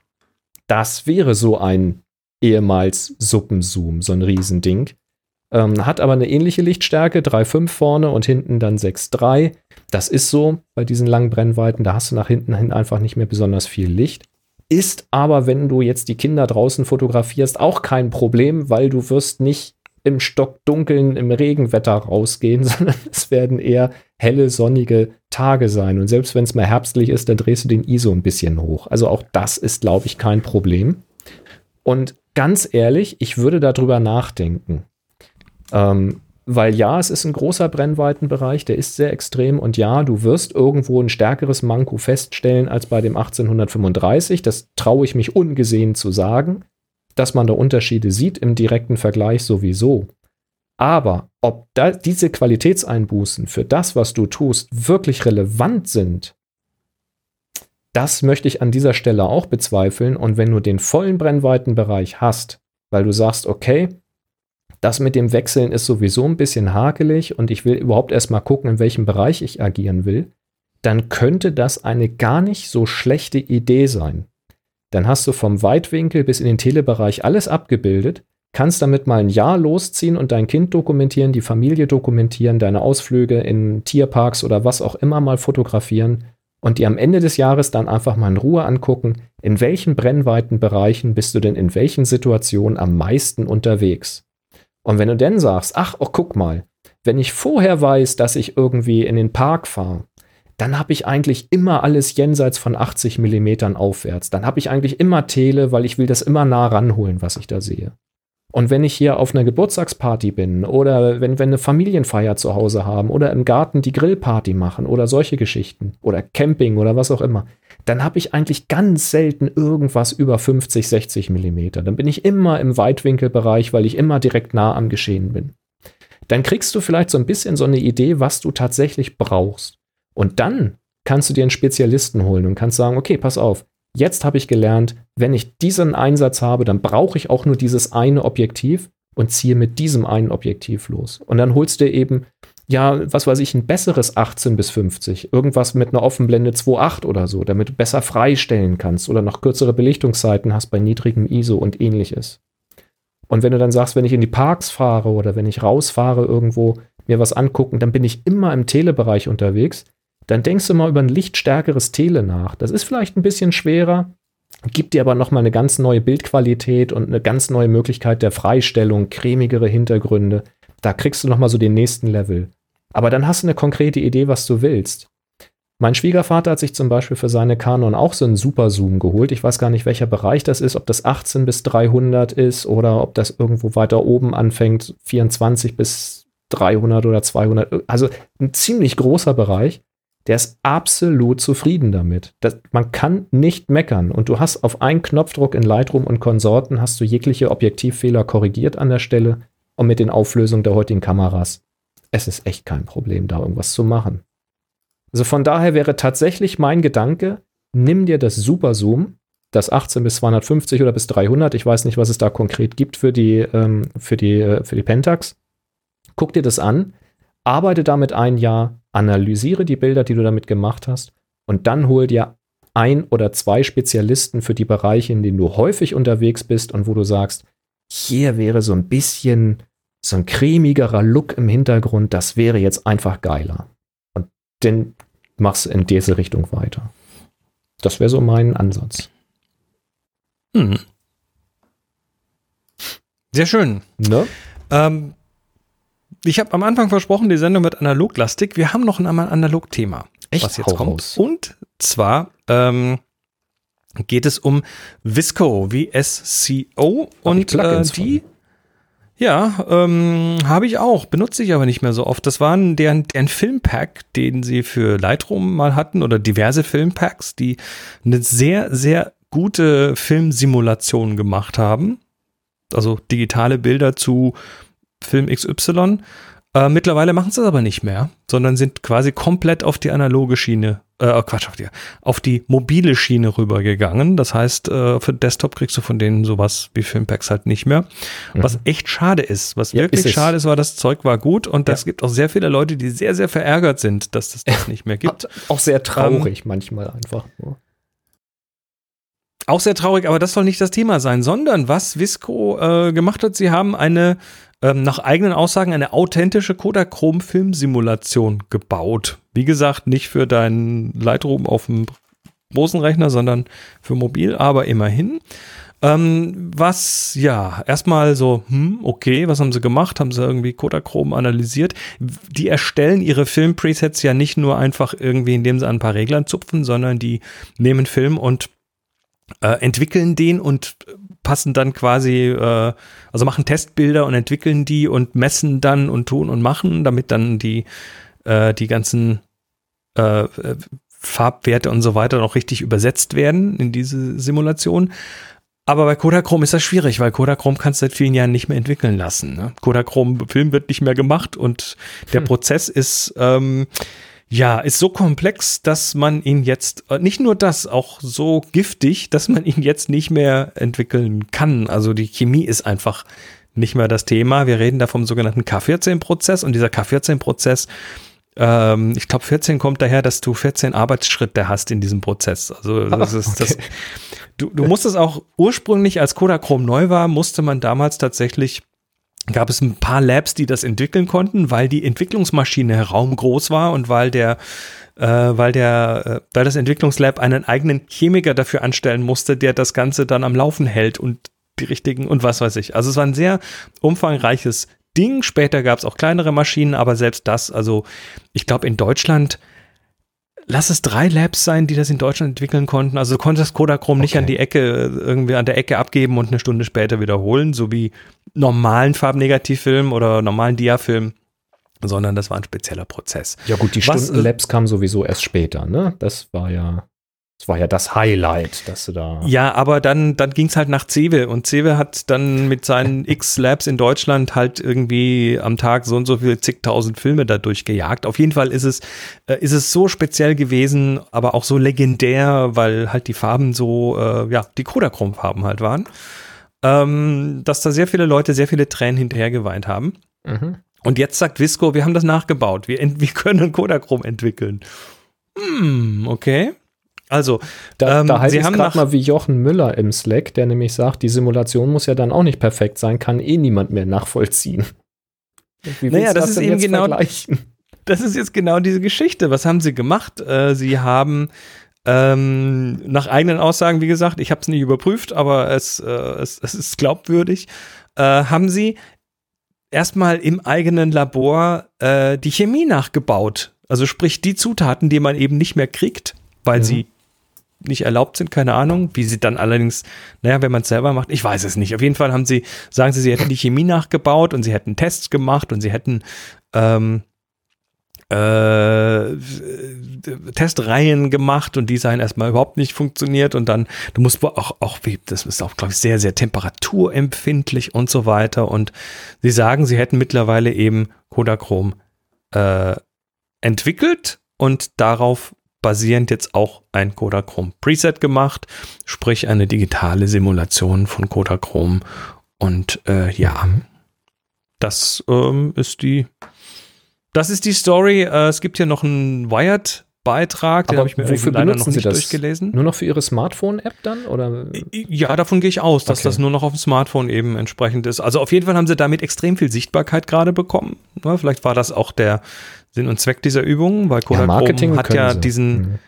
Das wäre so ein ehemals Suppenzoom, so ein Riesending. Hat aber eine ähnliche Lichtstärke, 3,5 vorne und hinten dann 6,3. Das ist so bei diesen langen Brennweiten, da hast du nach hinten hin einfach nicht mehr besonders viel Licht. Ist aber, wenn du jetzt die Kinder draußen fotografierst, auch kein Problem, weil du wirst nicht im Stockdunkeln, im Regenwetter rausgehen, sondern es werden eher helle, sonnige Tage sein. Und selbst wenn es mal herbstlich ist, dann drehst du den ISO ein bisschen hoch. Also auch das ist, glaube ich, kein Problem. Und ganz ehrlich, ich würde darüber nachdenken. Weil ja, es ist ein großer Brennweitenbereich, der ist sehr extrem und ja, du wirst irgendwo ein stärkeres Manko feststellen als bei dem 1835. Das traue ich mich ungesehen zu sagen, dass man da Unterschiede sieht im direkten Vergleich sowieso. Aber ob da diese Qualitätseinbußen für das, was du tust, wirklich relevant sind, das möchte ich an dieser Stelle auch bezweifeln. Und wenn du den vollen Brennweitenbereich hast, weil du sagst, okay, das mit dem Wechseln ist sowieso ein bisschen hakelig und ich will überhaupt erstmal gucken, in welchem Bereich ich agieren will, dann könnte das eine gar nicht so schlechte Idee sein. Dann hast du vom Weitwinkel bis in den Telebereich alles abgebildet, kannst damit mal ein Jahr losziehen und dein Kind dokumentieren, die Familie dokumentieren, deine Ausflüge in Tierparks oder was auch immer mal fotografieren und dir am Ende des Jahres dann einfach mal in Ruhe angucken, in welchen Brennweitenbereichen bist du denn in welchen Situationen am meisten unterwegs. Und wenn du dann sagst, ach, oh, guck mal, wenn ich vorher weiß, dass ich irgendwie in den Park fahre, dann habe ich eigentlich immer alles jenseits von 80 Millimetern aufwärts. Dann habe ich eigentlich immer Tele, weil ich will das immer nah ranholen, was ich da sehe. Und wenn ich hier auf einer Geburtstagsparty bin oder wenn wir eine Familienfeier zu Hause haben oder im Garten die Grillparty machen oder solche Geschichten oder Camping oder was auch immer, dann habe ich eigentlich ganz selten irgendwas über 50, 60 Millimeter. Dann bin ich immer im Weitwinkelbereich, weil ich immer direkt nah am Geschehen bin. Dann kriegst du vielleicht so ein bisschen so eine Idee, was du tatsächlich brauchst. Und dann kannst du dir einen Spezialisten holen und kannst sagen, okay, pass auf, jetzt habe ich gelernt, wenn ich diesen Einsatz habe, dann brauche ich auch nur dieses eine Objektiv und ziehe mit diesem einen Objektiv los. Und dann holst du eben, ja, was weiß ich, ein besseres 18 bis 50, irgendwas mit einer Offenblende 2.8 oder so, damit du besser freistellen kannst oder noch kürzere Belichtungszeiten hast bei niedrigem ISO und ähnliches. Und wenn du dann sagst, wenn ich in die Parks fahre oder wenn ich rausfahre irgendwo, mir was angucken, dann bin ich immer im Telebereich unterwegs, dann denkst du mal über ein lichtstärkeres Tele nach. Das ist vielleicht ein bisschen schwerer, gibt dir aber nochmal eine ganz neue Bildqualität und eine ganz neue Möglichkeit der Freistellung, cremigere Hintergründe. Da kriegst du nochmal so den nächsten Level. Aber dann hast du eine konkrete Idee, was du willst. Mein Schwiegervater hat sich zum Beispiel für seine Canon auch so einen Superzoom geholt. Ich weiß gar nicht, welcher Bereich das ist, ob das 18 bis 300 ist oder ob das irgendwo weiter oben anfängt, 24 bis 300 oder 200, also ein ziemlich großer Bereich, der ist absolut zufrieden damit. Man kann nicht meckern und du hast auf einen Knopfdruck in Lightroom und Konsorten hast du jegliche Objektivfehler korrigiert an der Stelle und mit den Auflösungen der heutigen Kameras. Es ist echt kein Problem, da irgendwas zu machen. Also von daher wäre tatsächlich mein Gedanke, nimm dir das Super Zoom, das 18 bis 250 oder bis 300, ich weiß nicht, was es da konkret gibt für die Pentax. Guck dir das an, arbeite damit ein Jahr, analysiere die Bilder, die du damit gemacht hast und dann hol dir 1 oder 2 Spezialisten für die Bereiche, in denen du häufig unterwegs bist und wo du sagst, hier wäre so ein bisschen so ein cremigerer Look im Hintergrund, das wäre jetzt einfach geiler. Und dann machst du in diese Richtung weiter. Das wäre so mein Ansatz. Sehr schön. Ne? Ich habe am Anfang versprochen, die Sendung wird analoglastig. Wir haben noch ein Analog-Thema, was jetzt kommt. Raus. Und zwar geht es um Visco, VSCO. Und die, habe ich auch, benutze ich aber nicht mehr so oft. Das waren deren Filmpack, den sie für Lightroom mal hatten oder diverse Filmpacks, die eine sehr, sehr gute Filmsimulation gemacht haben. Also digitale Bilder zu Film XY. Mittlerweile machen sie es aber nicht mehr, sondern sind quasi komplett auf die analoge Schiene, auf die mobile Schiene rübergegangen. Das heißt, für Desktop kriegst du von denen sowas wie Filmpacks halt nicht mehr. Was echt schade ist. Was wirklich schade ist, war, das Zeug war gut und es gibt auch sehr viele Leute, die sehr, sehr verärgert sind, dass es das nicht mehr gibt. Auch sehr traurig manchmal einfach. Auch sehr traurig, aber das soll nicht das Thema sein, sondern was Visco gemacht hat, sie haben eine, nach eigenen Aussagen, eine authentische Kodachrome-Filmsimulation gebaut. Wie gesagt, nicht für deinen Lightroom auf dem großen Rechner, sondern für mobil, aber immerhin. Was, erstmal so, okay, was haben sie gemacht? Haben sie irgendwie Kodachrome analysiert? Die erstellen ihre Film-Presets ja nicht nur einfach irgendwie, indem sie an ein paar Reglern zupfen, sondern die nehmen Film und entwickeln den und passen dann quasi, also machen Testbilder und entwickeln die und messen dann und tun und machen, damit dann die ganzen Farbwerte und so weiter noch richtig übersetzt werden in diese Simulation. Aber bei Kodachrome ist das schwierig, weil Kodachrome kannst du seit vielen Jahren nicht mehr entwickeln lassen. Ne? Kodachrome-Film wird nicht mehr gemacht und der Prozess ist ist so komplex, dass man ihn jetzt, nicht nur das, auch so giftig, dass man ihn jetzt nicht mehr entwickeln kann. Also die Chemie ist einfach nicht mehr das Thema. Wir reden da vom sogenannten K14-Prozess und dieser K14-Prozess, ich glaube 14 kommt daher, dass du 14 Arbeitsschritte hast in diesem Prozess. Also das ist das. Du musstest auch ursprünglich, als Kodachrome neu war, musste man damals tatsächlich, gab es ein paar Labs, die das entwickeln konnten, weil die Entwicklungsmaschine raumgroß war und weil das Entwicklungslab einen eigenen Chemiker dafür anstellen musste, der das Ganze dann am Laufen hält und die richtigen und was weiß ich. Also es war ein sehr umfangreiches Ding. Später gab es auch kleinere Maschinen, aber selbst das, also ich glaube in Deutschland, lass es 3 Labs sein, die das in Deutschland entwickeln konnten. Also du konntest Kodachrome nicht an der Ecke abgeben und eine Stunde später wiederholen, so wie normalen Farbnegativfilm oder normalen Diafilm, sondern das war ein spezieller Prozess. Ja gut, die Stundenlabs kamen sowieso erst später, ne? Das war ja das Highlight, dass du da... Ja, aber dann ging es halt nach Cewe und Cewe hat dann mit seinen X-Labs in Deutschland halt irgendwie am Tag so und so viele zigtausend Filme dadurch gejagt. Auf jeden Fall ist es so speziell gewesen, aber auch so legendär, weil halt die Farben so, die Kodachrome-Farben halt waren, dass da sehr viele Leute sehr viele Tränen hinterher geweint haben. Mhm. Und jetzt sagt Visco, wir haben das nachgebaut, wir können Kodachrome entwickeln. Okay. Also, da heißt sie es haben gerade mal wie Jochen Müller im Slack, der nämlich sagt, die Simulation muss ja dann auch nicht perfekt sein, kann niemand mehr nachvollziehen. Wie naja, das ist eben genau, vergleichen? Das ist jetzt genau diese Geschichte. Was haben sie gemacht? Sie haben nach eigenen Aussagen, wie gesagt, ich habe es nicht überprüft, aber es ist glaubwürdig, haben sie erstmal im eigenen Labor die Chemie nachgebaut. Also sprich die Zutaten, die man eben nicht mehr kriegt, weil sie nicht erlaubt sind, keine Ahnung. Wie sie dann allerdings, wenn man es selber macht, ich weiß es nicht. Auf jeden Fall sagen sie hätten die Chemie nachgebaut und sie hätten Tests gemacht und sie hätten Testreihen gemacht und die seien erstmal überhaupt nicht funktioniert und dann, du musst das ist auch, glaube ich, sehr, sehr temperaturempfindlich und so weiter und sie sagen, sie hätten mittlerweile eben Kodachrome entwickelt und darauf basierend jetzt auch ein Kodachrome Preset gemacht, sprich eine digitale Simulation von Kodachrome und das ist die Story. Es gibt hier noch einen Wired-Beitrag, den habe ich mir leider noch nicht durchgelesen. Nur noch für Ihre Smartphone-App dann? Oder? Ja, davon gehe ich aus, dass das nur noch auf dem Smartphone eben entsprechend ist. Also auf jeden Fall haben sie damit extrem viel Sichtbarkeit gerade bekommen. Ja, vielleicht war das auch der Sinn und Zweck dieser Übung, weil Kodachrome hat ja diesen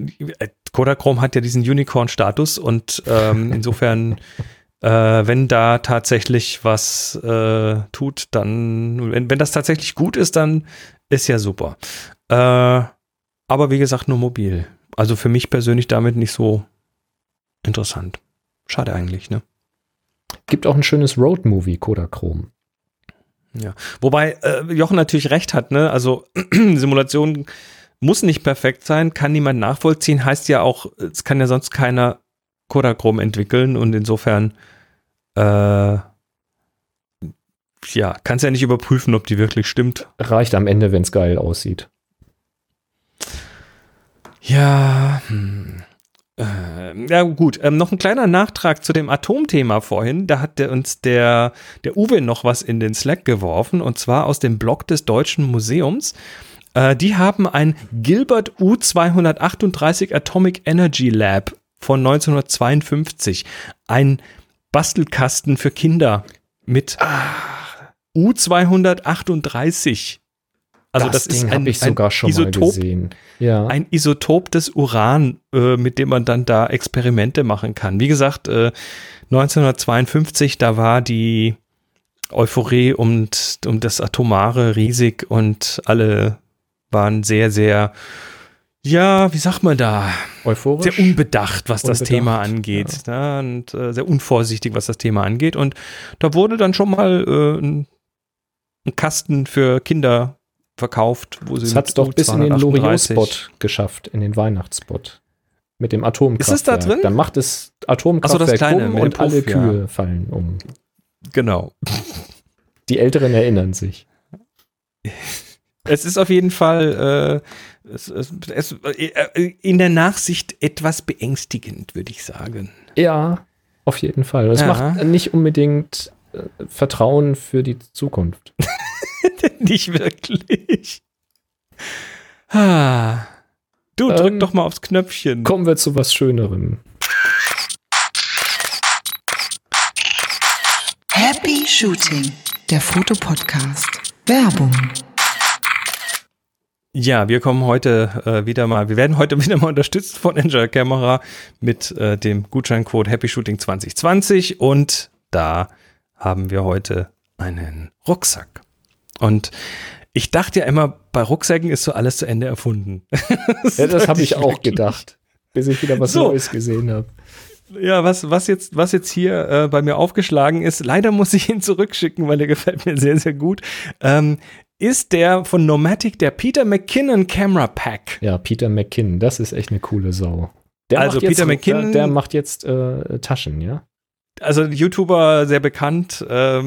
Unicorn-Status und insofern wenn da tatsächlich was tut, dann, wenn das tatsächlich gut ist, dann ist ja super. Aber wie gesagt, nur mobil. Also für mich persönlich damit nicht so interessant. Schade eigentlich, ne? Gibt auch ein schönes Road-Movie, Kodachrome. Ja, wobei Jochen natürlich recht hat, ne? Also Simulation muss nicht perfekt sein, kann niemand nachvollziehen, heißt ja auch, es kann ja sonst keiner Kodachrome entwickeln und insofern kannst ja nicht überprüfen, ob die wirklich stimmt. Reicht am Ende, wenn es geil aussieht. Ja, ja gut, noch ein kleiner Nachtrag zu dem Atomthema vorhin. Da hat uns der Uwe noch was in den Slack geworfen und zwar aus dem Blog des Deutschen Museums. Die haben ein Gilbert U-238 Atomic Energy Lab von 1952. Ein Bastelkasten für Kinder mit U-238. Also das ist ein Isotop, mal gesehen. Ja. Ein Isotop des Uran, mit dem man dann da Experimente machen kann. Wie gesagt, 1952, da war die Euphorie um das Atomare riesig und alle waren sehr, sehr, ja, wie sagt man da? Euphorisch? Sehr unbedacht, was das Thema angeht. Ja. Und sehr unvorsichtig, was das Thema angeht. Und da wurde dann schon mal ein Kasten für Kinder verkauft. Das hat es doch bis in den Loriot-Spot geschafft, in den Weihnachtsspot. Mit dem Atomkraftwerk. Ist es da drin? Dann macht das Atomkraftwerk und Puff, alle Kühe fallen um. Genau. Die Älteren erinnern sich. Es ist auf jeden Fall in der Nachsicht etwas beängstigend, würde ich sagen. Ja, auf jeden Fall. Das macht nicht unbedingt Vertrauen für die Zukunft. Nicht wirklich. Du, drück doch mal aufs Knöpfchen. Kommen wir zu was Schönerem. Happy Shooting, der Fotopodcast. Werbung. Ja, wir werden heute wieder mal unterstützt von Enjoy Camera mit dem Gutscheincode Happy Shooting 2020 und da haben wir heute einen Rucksack. Und ich dachte ja immer, bei Rucksäcken ist so alles zu Ende erfunden. Das habe ich auch gedacht, bis ich wieder was Neues gesehen habe. Ja, was jetzt hier bei mir aufgeschlagen ist, leider muss ich ihn zurückschicken, weil der gefällt mir sehr, sehr gut, ist der von Nomatic, der Peter McKinnon Camera Pack. Ja, Peter McKinnon, das ist echt eine coole Sau. Peter McKinnon, der macht jetzt Taschen, ja? Also YouTuber, sehr bekannt,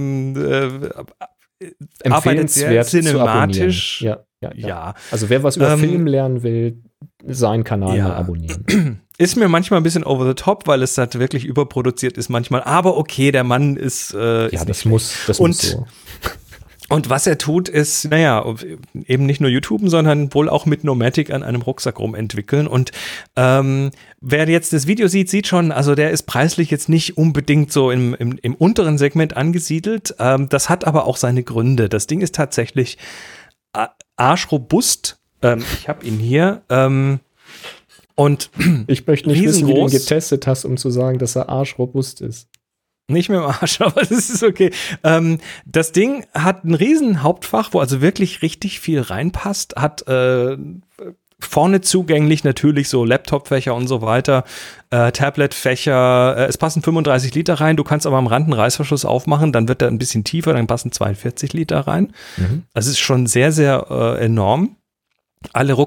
arbeitet sehr cinematisch. Ja. Also wer was über Film lernen will, seinen Kanal mal abonnieren. Ist mir manchmal ein bisschen over the top, weil es halt wirklich überproduziert ist manchmal. Aber okay, der Mann ist das muss so. Und was er tut, ist, eben nicht nur YouTuben, sondern wohl auch mit Nomatic an einem Rucksack rumentwickeln. Und wer jetzt das Video sieht schon, also der ist preislich jetzt nicht unbedingt so im unteren Segment angesiedelt. Das hat aber auch seine Gründe. Das Ding ist tatsächlich arschrobust. Ich habe ihn hier. Und ich möchte nicht wissen, wie du ihn getestet hast, um zu sagen, dass er arschrobust ist. Nicht mit dem Arsch, aber das ist okay. Das Ding hat ein riesen Hauptfach, wo also wirklich richtig viel reinpasst, hat vorne zugänglich, natürlich so Laptopfächer und so weiter, Tabletfächer, es passen 35 Liter rein, du kannst aber am Rand einen Reißverschluss aufmachen, dann wird er ein bisschen tiefer, dann passen 42 Liter rein. Das ist schon sehr, sehr enorm. Alle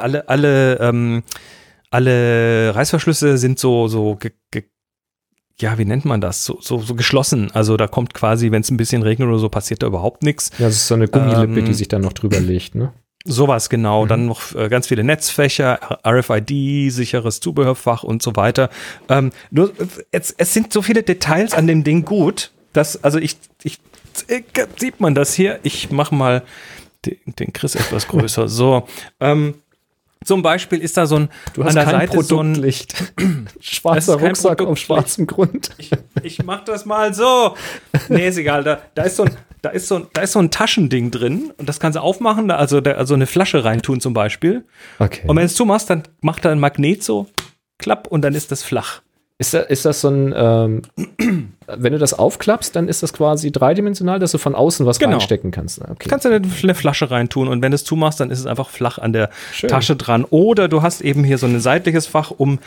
Reißverschlüsse sind so wie nennt man das? So geschlossen. Also da kommt quasi, wenn es ein bisschen regnet oder so, passiert da überhaupt nichts. Ja, das ist so eine Gummilippe, die sich dann noch drüber legt, ne? Sowas, genau. Dann noch ganz viele Netzfächer, RFID, sicheres Zubehörfach und so weiter. Nur, es sind so viele Details an dem Ding gut, dass, also sieht man das hier? Ich mache mal den Chris etwas größer. So, zum Beispiel ist da so ein, du hast an der kein Seite Produktlicht. Schwarzer Rucksack auf schwarzem Grund. Ich mach das mal so. Nee, ist egal. Da ist so ein Taschending drin und das kannst du aufmachen, also eine Flasche reintun zum Beispiel. Okay. Und wenn du es zumachst, dann macht er ein Magnet so, klapp, und dann ist das flach. Ist das so ein, wenn du das aufklappst, dann ist das quasi dreidimensional, dass du von außen was reinstecken kannst. Okay. Kannst du eine Flasche reintun und wenn du es zumachst, dann ist es einfach flach an der Schön. Tasche dran. Oder du hast eben hier so ein seitliches Fach, um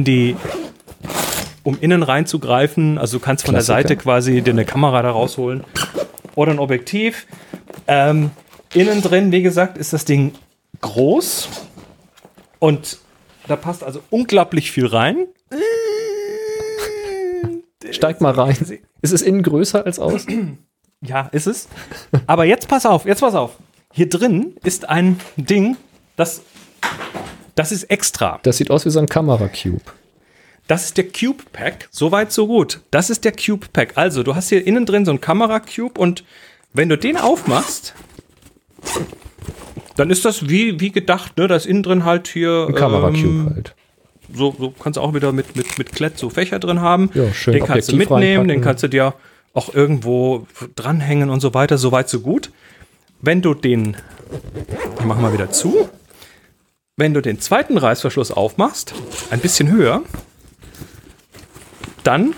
innen reinzugreifen. Also du kannst von der Seite quasi dir eine Kamera da rausholen. Oder ein Objektiv. Innen drin, wie gesagt, ist das Ding groß. Und da passt also unglaublich viel rein. Steig mal rein. Ist es innen größer als außen? Ja, ist es. Aber jetzt pass auf. Hier drin ist ein Ding, das ist extra. Das sieht aus wie so ein Kamera-Cube. Das ist der Cube Pack. Soweit, so gut. Das ist der Cube Pack. Also, du hast hier innen drin so einen Kamera-Cube und wenn du den aufmachst, dann ist das wie gedacht, ne? Da ist innen drin halt hier ein Kamera-Cube halt. So kannst du auch wieder mit Klett so Fächer drin haben. Ja, schön. Den kannst du mitnehmen, den kannst du dir auch irgendwo dranhängen und so weiter. Soweit, so gut. Wenn du den, ich mach mal wieder zu, wenn du den zweiten Reißverschluss aufmachst, ein bisschen höher, dann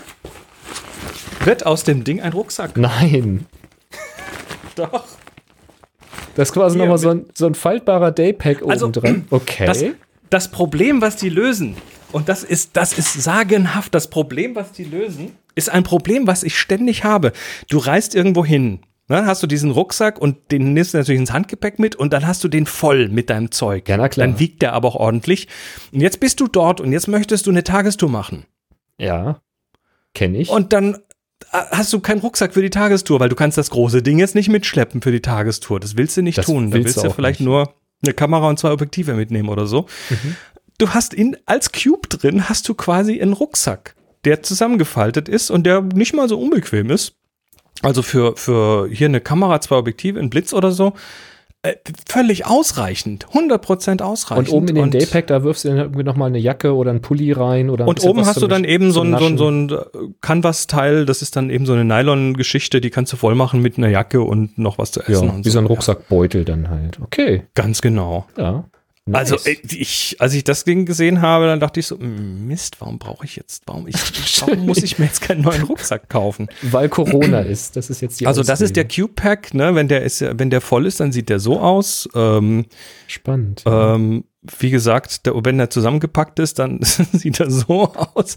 wird aus dem Ding ein Rucksack. Nein. Doch. Das ist quasi nochmal so ein faltbarer Daypack oben dran. Okay. Das Problem, was die lösen, und das ist sagenhaft, das Problem, was die lösen, ist ein Problem, was ich ständig habe. Du reist irgendwo hin, dann hast du diesen Rucksack und den nimmst du natürlich ins Handgepäck mit und dann hast du den voll mit deinem Zeug. Ja, na klar. Dann wiegt der aber auch ordentlich. Und jetzt bist du dort und jetzt möchtest du eine Tagestour machen. Ja, kenne ich. Und dann hast du keinen Rucksack für die Tagestour, weil du kannst das große Ding jetzt nicht mitschleppen für die Tagestour. Das willst du nicht tun. Da willst du vielleicht nur eine Kamera und 2 Objektive mitnehmen oder so. Du hast als Cube drin, hast du quasi einen Rucksack, der zusammengefaltet ist und der nicht mal so unbequem ist. Also für hier eine Kamera, 2 Objektive, ein Blitz oder so, völlig ausreichend. 100% ausreichend. Und oben in den Daypack, da wirfst du dann irgendwie nochmal eine Jacke oder einen Pulli rein. Oder und oben hast du dann eben so ein Canvas-Teil, das ist dann eben so eine Nylon-Geschichte, die kannst du voll machen mit einer Jacke und noch was zu essen. Ja, wie so ein Rucksackbeutel dann halt. Okay. Ganz genau. Ja. Nice. Also als ich das Ding gesehen habe, dann dachte ich so, Mist, warum muss ich mir jetzt keinen neuen Rucksack kaufen? Weil Corona ist, das ist jetzt die Also das ist der Cube Pack, ne? Wenn der voll ist, dann sieht der so aus. Spannend. Wie gesagt, wenn der zusammengepackt ist, dann sieht er so aus.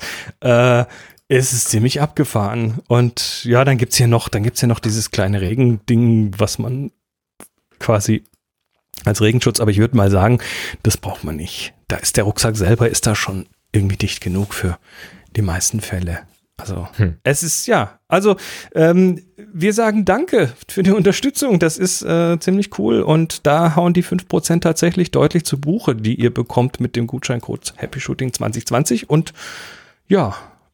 Es ist ziemlich abgefahren. Und ja, dann gibt's hier noch dieses kleine Regending, was man quasi als Regenschutz, aber ich würde mal sagen, das braucht man nicht. Da ist der Rucksack selber, ist da schon irgendwie dicht genug für die meisten Fälle. Also es ist, wir sagen Danke für die Unterstützung, das ist ziemlich cool und da hauen die 5% tatsächlich deutlich zu Buche, die ihr bekommt mit dem Gutscheincode Happy Shooting 2020 und ja,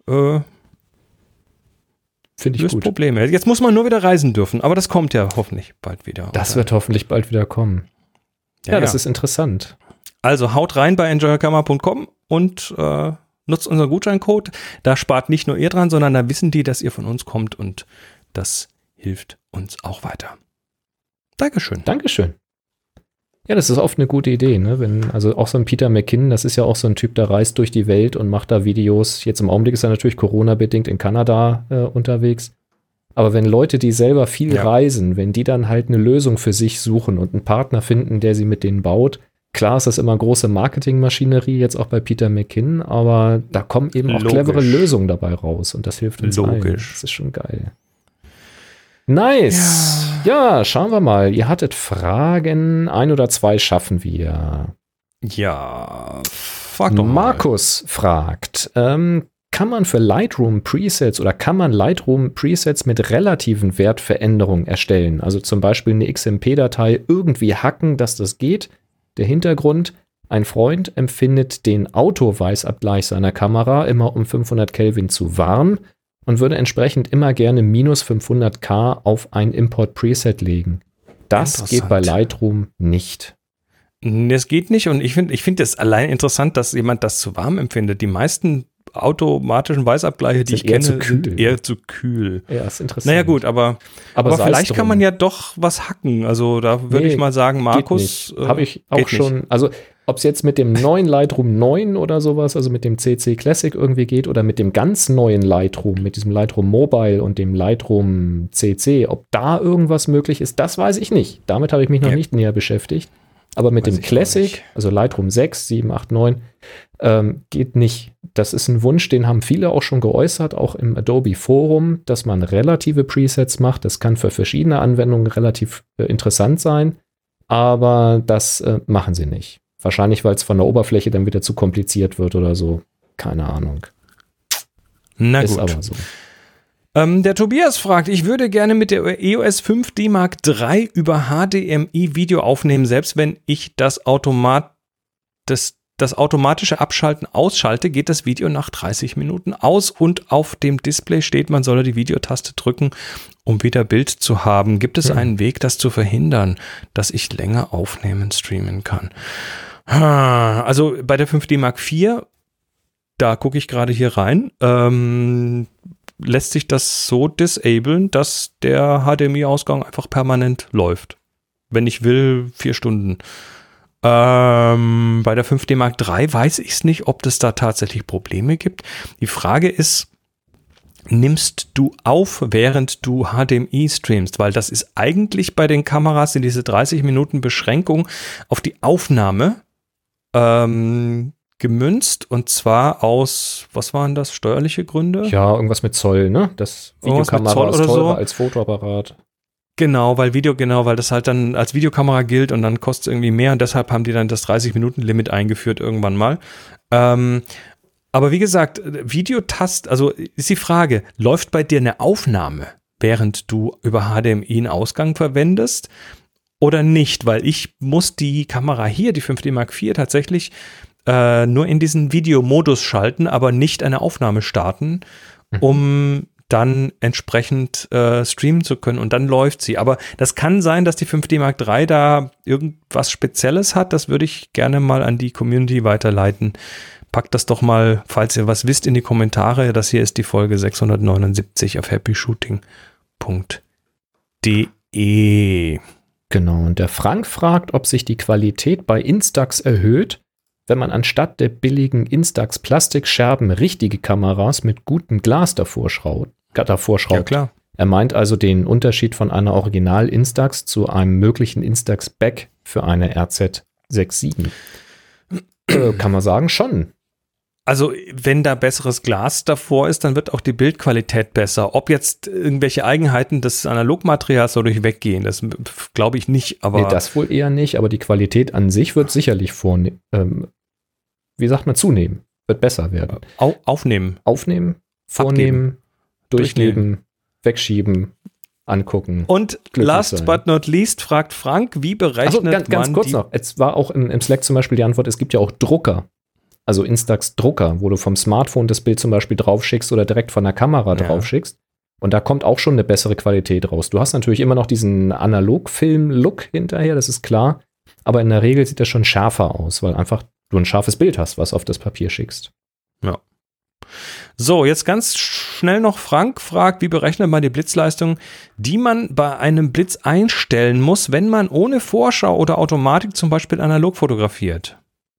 finde ich gut. Probleme. Jetzt muss man nur wieder reisen dürfen, aber das kommt ja hoffentlich bald wieder. Das wird hoffentlich bald wieder kommen. Ja, das ist interessant. Also haut rein bei enjoykamera.com und nutzt unseren Gutscheincode. Da spart nicht nur ihr dran, sondern da wissen die, dass ihr von uns kommt und das hilft uns auch weiter. Dankeschön. Dankeschön. Ja, das ist oft eine gute Idee, ne? Also auch so ein Peter McKinnon, das ist ja auch so ein Typ, der reist durch die Welt und macht da Videos. Jetzt im Augenblick ist er natürlich Corona-bedingt in Kanada unterwegs. Aber wenn Leute, die selber viel reisen, wenn die dann halt eine Lösung für sich suchen und einen Partner finden, der sie mit denen baut, Klar ist das immer große Marketingmaschinerie, jetzt auch bei Peter McKinnon, aber da kommen eben auch clevere Lösungen dabei raus und das hilft uns allen. Das ist schon geil. Nice. Ja, schauen wir mal. Ihr hattet Fragen, 1 oder 2 schaffen wir. Ja, frag doch mal. Markus fragt, kann man für Lightroom Presets oder kann man Lightroom Presets mit relativen Wertveränderungen erstellen? Also zum Beispiel eine XMP-Datei irgendwie hacken, dass das geht. Der Hintergrund, ein Freund empfindet den Auto-Weißabgleich seiner Kamera immer um 500 Kelvin zu warm und würde entsprechend immer gerne minus 500K auf ein Import-Preset legen. Das geht bei Lightroom nicht. Das geht nicht und ich finde es allein interessant, dass jemand das zu warm empfindet. Die meisten automatischen Weißabgleiche, die ich kenne, sind eher zu kühl. Ja, ist interessant. Naja gut, aber vielleicht kann man ja doch was hacken. Also da würde ich mal sagen, Markus. Habe ich auch schon, nicht. Also ob es jetzt mit dem neuen Lightroom 9 oder sowas, also mit dem CC Classic irgendwie geht oder mit dem ganz neuen Lightroom, mit diesem Lightroom Mobile und dem Lightroom CC, ob da irgendwas möglich ist, das weiß ich nicht. Damit habe ich mich noch nicht näher beschäftigt. Aber mit dem Classic, also Lightroom 6, 7, 8, 9, geht nicht. Das ist ein Wunsch, den haben viele auch schon geäußert, auch im Adobe Forum, dass man relative Presets macht. Das kann für verschiedene Anwendungen relativ interessant sein, aber das machen sie nicht. Wahrscheinlich, weil es von der Oberfläche dann wieder zu kompliziert wird oder so. Keine Ahnung. Na gut. Ist aber so. Der Tobias fragt, ich würde gerne mit der EOS 5D Mark III über HDMI Video aufnehmen, selbst wenn ich das automatische Abschalten ausschalte, geht das Video nach 30 Minuten aus und auf dem Display steht, man solle die Videotaste drücken, um wieder Bild zu haben. Gibt es einen Weg, das zu verhindern, dass ich länger aufnehmen, streamen kann? Also bei der 5D Mark IV, da gucke ich gerade hier rein, lässt sich das so disablen, dass der HDMI-Ausgang einfach permanent läuft. Wenn ich will, 4 Stunden. Bei der 5D Mark III weiß ich es nicht, ob es da tatsächlich Probleme gibt. Die Frage ist, nimmst du auf, während du HDMI streamst? Weil das ist eigentlich bei den Kameras in diese 30 Minuten Beschränkung auf die Aufnahme gemünzt und zwar aus, was waren das, steuerliche Gründe? Ja, irgendwas mit Zoll, ne? Das Videokamera ist teurer als Fotoapparat. Genau, weil das halt dann als Videokamera gilt und dann kostet es irgendwie mehr und deshalb haben die dann das 30-Minuten-Limit eingeführt irgendwann mal. Aber wie gesagt, Videotast, also ist die Frage, läuft bei dir eine Aufnahme, während du über HDMI einen Ausgang verwendest oder nicht? Weil ich muss die Kamera hier, die 5D Mark IV, tatsächlich nur in diesen Videomodus schalten, aber nicht eine Aufnahme starten, um dann entsprechend streamen zu können und dann läuft sie. Aber das kann sein, dass die 5D Mark III da irgendwas Spezielles hat. Das würde ich gerne mal an die Community weiterleiten. Packt das doch mal, falls ihr was wisst, in die Kommentare. Das hier ist die Folge 679 auf happyshooting.de. Genau, und der Frank fragt, ob sich die Qualität bei Instax erhöht, wenn man anstatt der billigen Instax Plastikscherben richtige Kameras mit gutem Glas davor schraubt. Ja, klar. Er meint also den Unterschied von einer Original Instax zu einem möglichen Instax Back für eine RZ67. Kann man sagen, schon. Also wenn da besseres Glas davor ist, dann wird auch die Bildqualität besser. Ob jetzt irgendwelche Eigenheiten des Analogmaterials dadurch weggehen, das glaube ich nicht. Aber nee, das wohl eher nicht, aber die Qualität an sich wird sicherlich zunehmen. Wird besser werden. Aufnehmen, vornehmen, durchgeben, wegschieben, angucken. Und last but not least fragt Frank, wie berechnet man ganz kurz noch, es war auch im Slack zum Beispiel die Antwort, es gibt ja auch Drucker. Also Instax-Drucker, wo du vom Smartphone das Bild zum Beispiel draufschickst oder direkt von der Kamera draufschickst. Und da kommt auch schon eine bessere Qualität raus. Du hast natürlich immer noch diesen Analogfilm-Look hinterher, das ist klar. Aber in der Regel sieht das schon schärfer aus, weil einfach du ein scharfes Bild hast, was auf das Papier schickst. Ja. So, jetzt ganz schnell noch Frank fragt, wie berechnet man die Blitzleistung, die man bei einem Blitz einstellen muss, wenn man ohne Vorschau oder Automatik zum Beispiel analog fotografiert?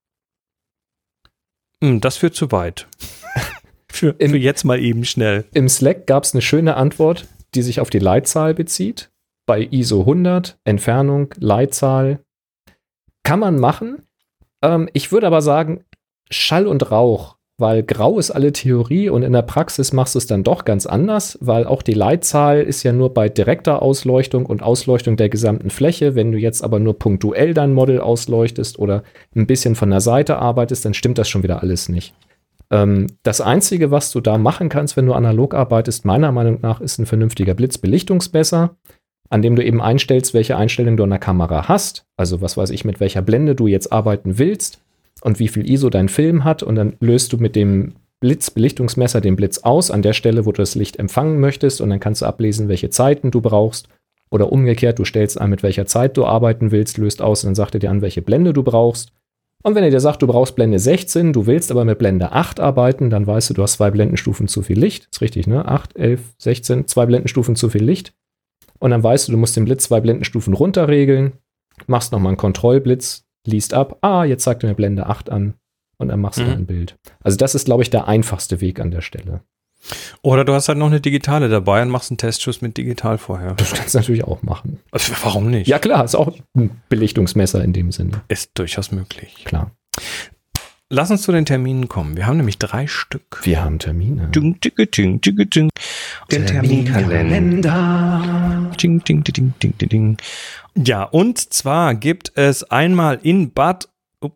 Das führt zu weit. für jetzt mal eben schnell. Im Slack gab es eine schöne Antwort, die sich auf die Leitzahl bezieht. Bei ISO 100, Entfernung, Leitzahl. Kann man machen. Ich würde aber sagen, Schall und Rauch, weil grau ist alle Theorie und in der Praxis machst du es dann doch ganz anders, weil auch die Leitzahl ist ja nur bei direkter Ausleuchtung und Ausleuchtung der gesamten Fläche. Wenn du jetzt aber nur punktuell dein Model ausleuchtest oder ein bisschen von der Seite arbeitest, dann stimmt das schon wieder alles nicht. Das Einzige, was du da machen kannst, wenn du analog arbeitest, meiner Meinung nach, ist ein vernünftiger Blitzbelichtungsmesser, an dem du eben einstellst, welche Einstellung du an der Kamera hast. Also was weiß ich, mit welcher Blende du jetzt arbeiten willst und wie viel ISO dein Film hat. Und dann löst du mit dem Blitzbelichtungsmesser den Blitz aus an der Stelle, wo du das Licht empfangen möchtest. Und dann kannst du ablesen, welche Zeiten du brauchst. Oder umgekehrt, du stellst ein, mit welcher Zeit du arbeiten willst, löst aus und dann sagt er dir an, welche Blende du brauchst. Und wenn er dir sagt, du brauchst Blende 16, du willst aber mit Blende 8 arbeiten, dann weißt du, du hast 2 Blendenstufen zu viel Licht. Ist richtig, ne? 8, 11, 16, 2 Blendenstufen zu viel Licht. Und dann weißt du musst den Blitz 2 Blendenstufen runterregeln, machst nochmal einen Kontrollblitz, liest ab, jetzt zeigt er mir Blende 8 an und dann machst du ein Bild. Also das ist, glaube ich, der einfachste Weg an der Stelle. Oder du hast halt noch eine digitale dabei und machst einen Testschuss mit digital vorher. Das kannst du natürlich auch machen. Also, warum nicht? Ja klar, ist auch ein Belichtungsmesser in dem Sinne. Ist durchaus möglich. Klar. Lass uns zu den Terminen kommen. Wir haben nämlich 3 Stück. Wir haben Termine. Den Terminkalender. Ja, und zwar gibt es einmal in Bad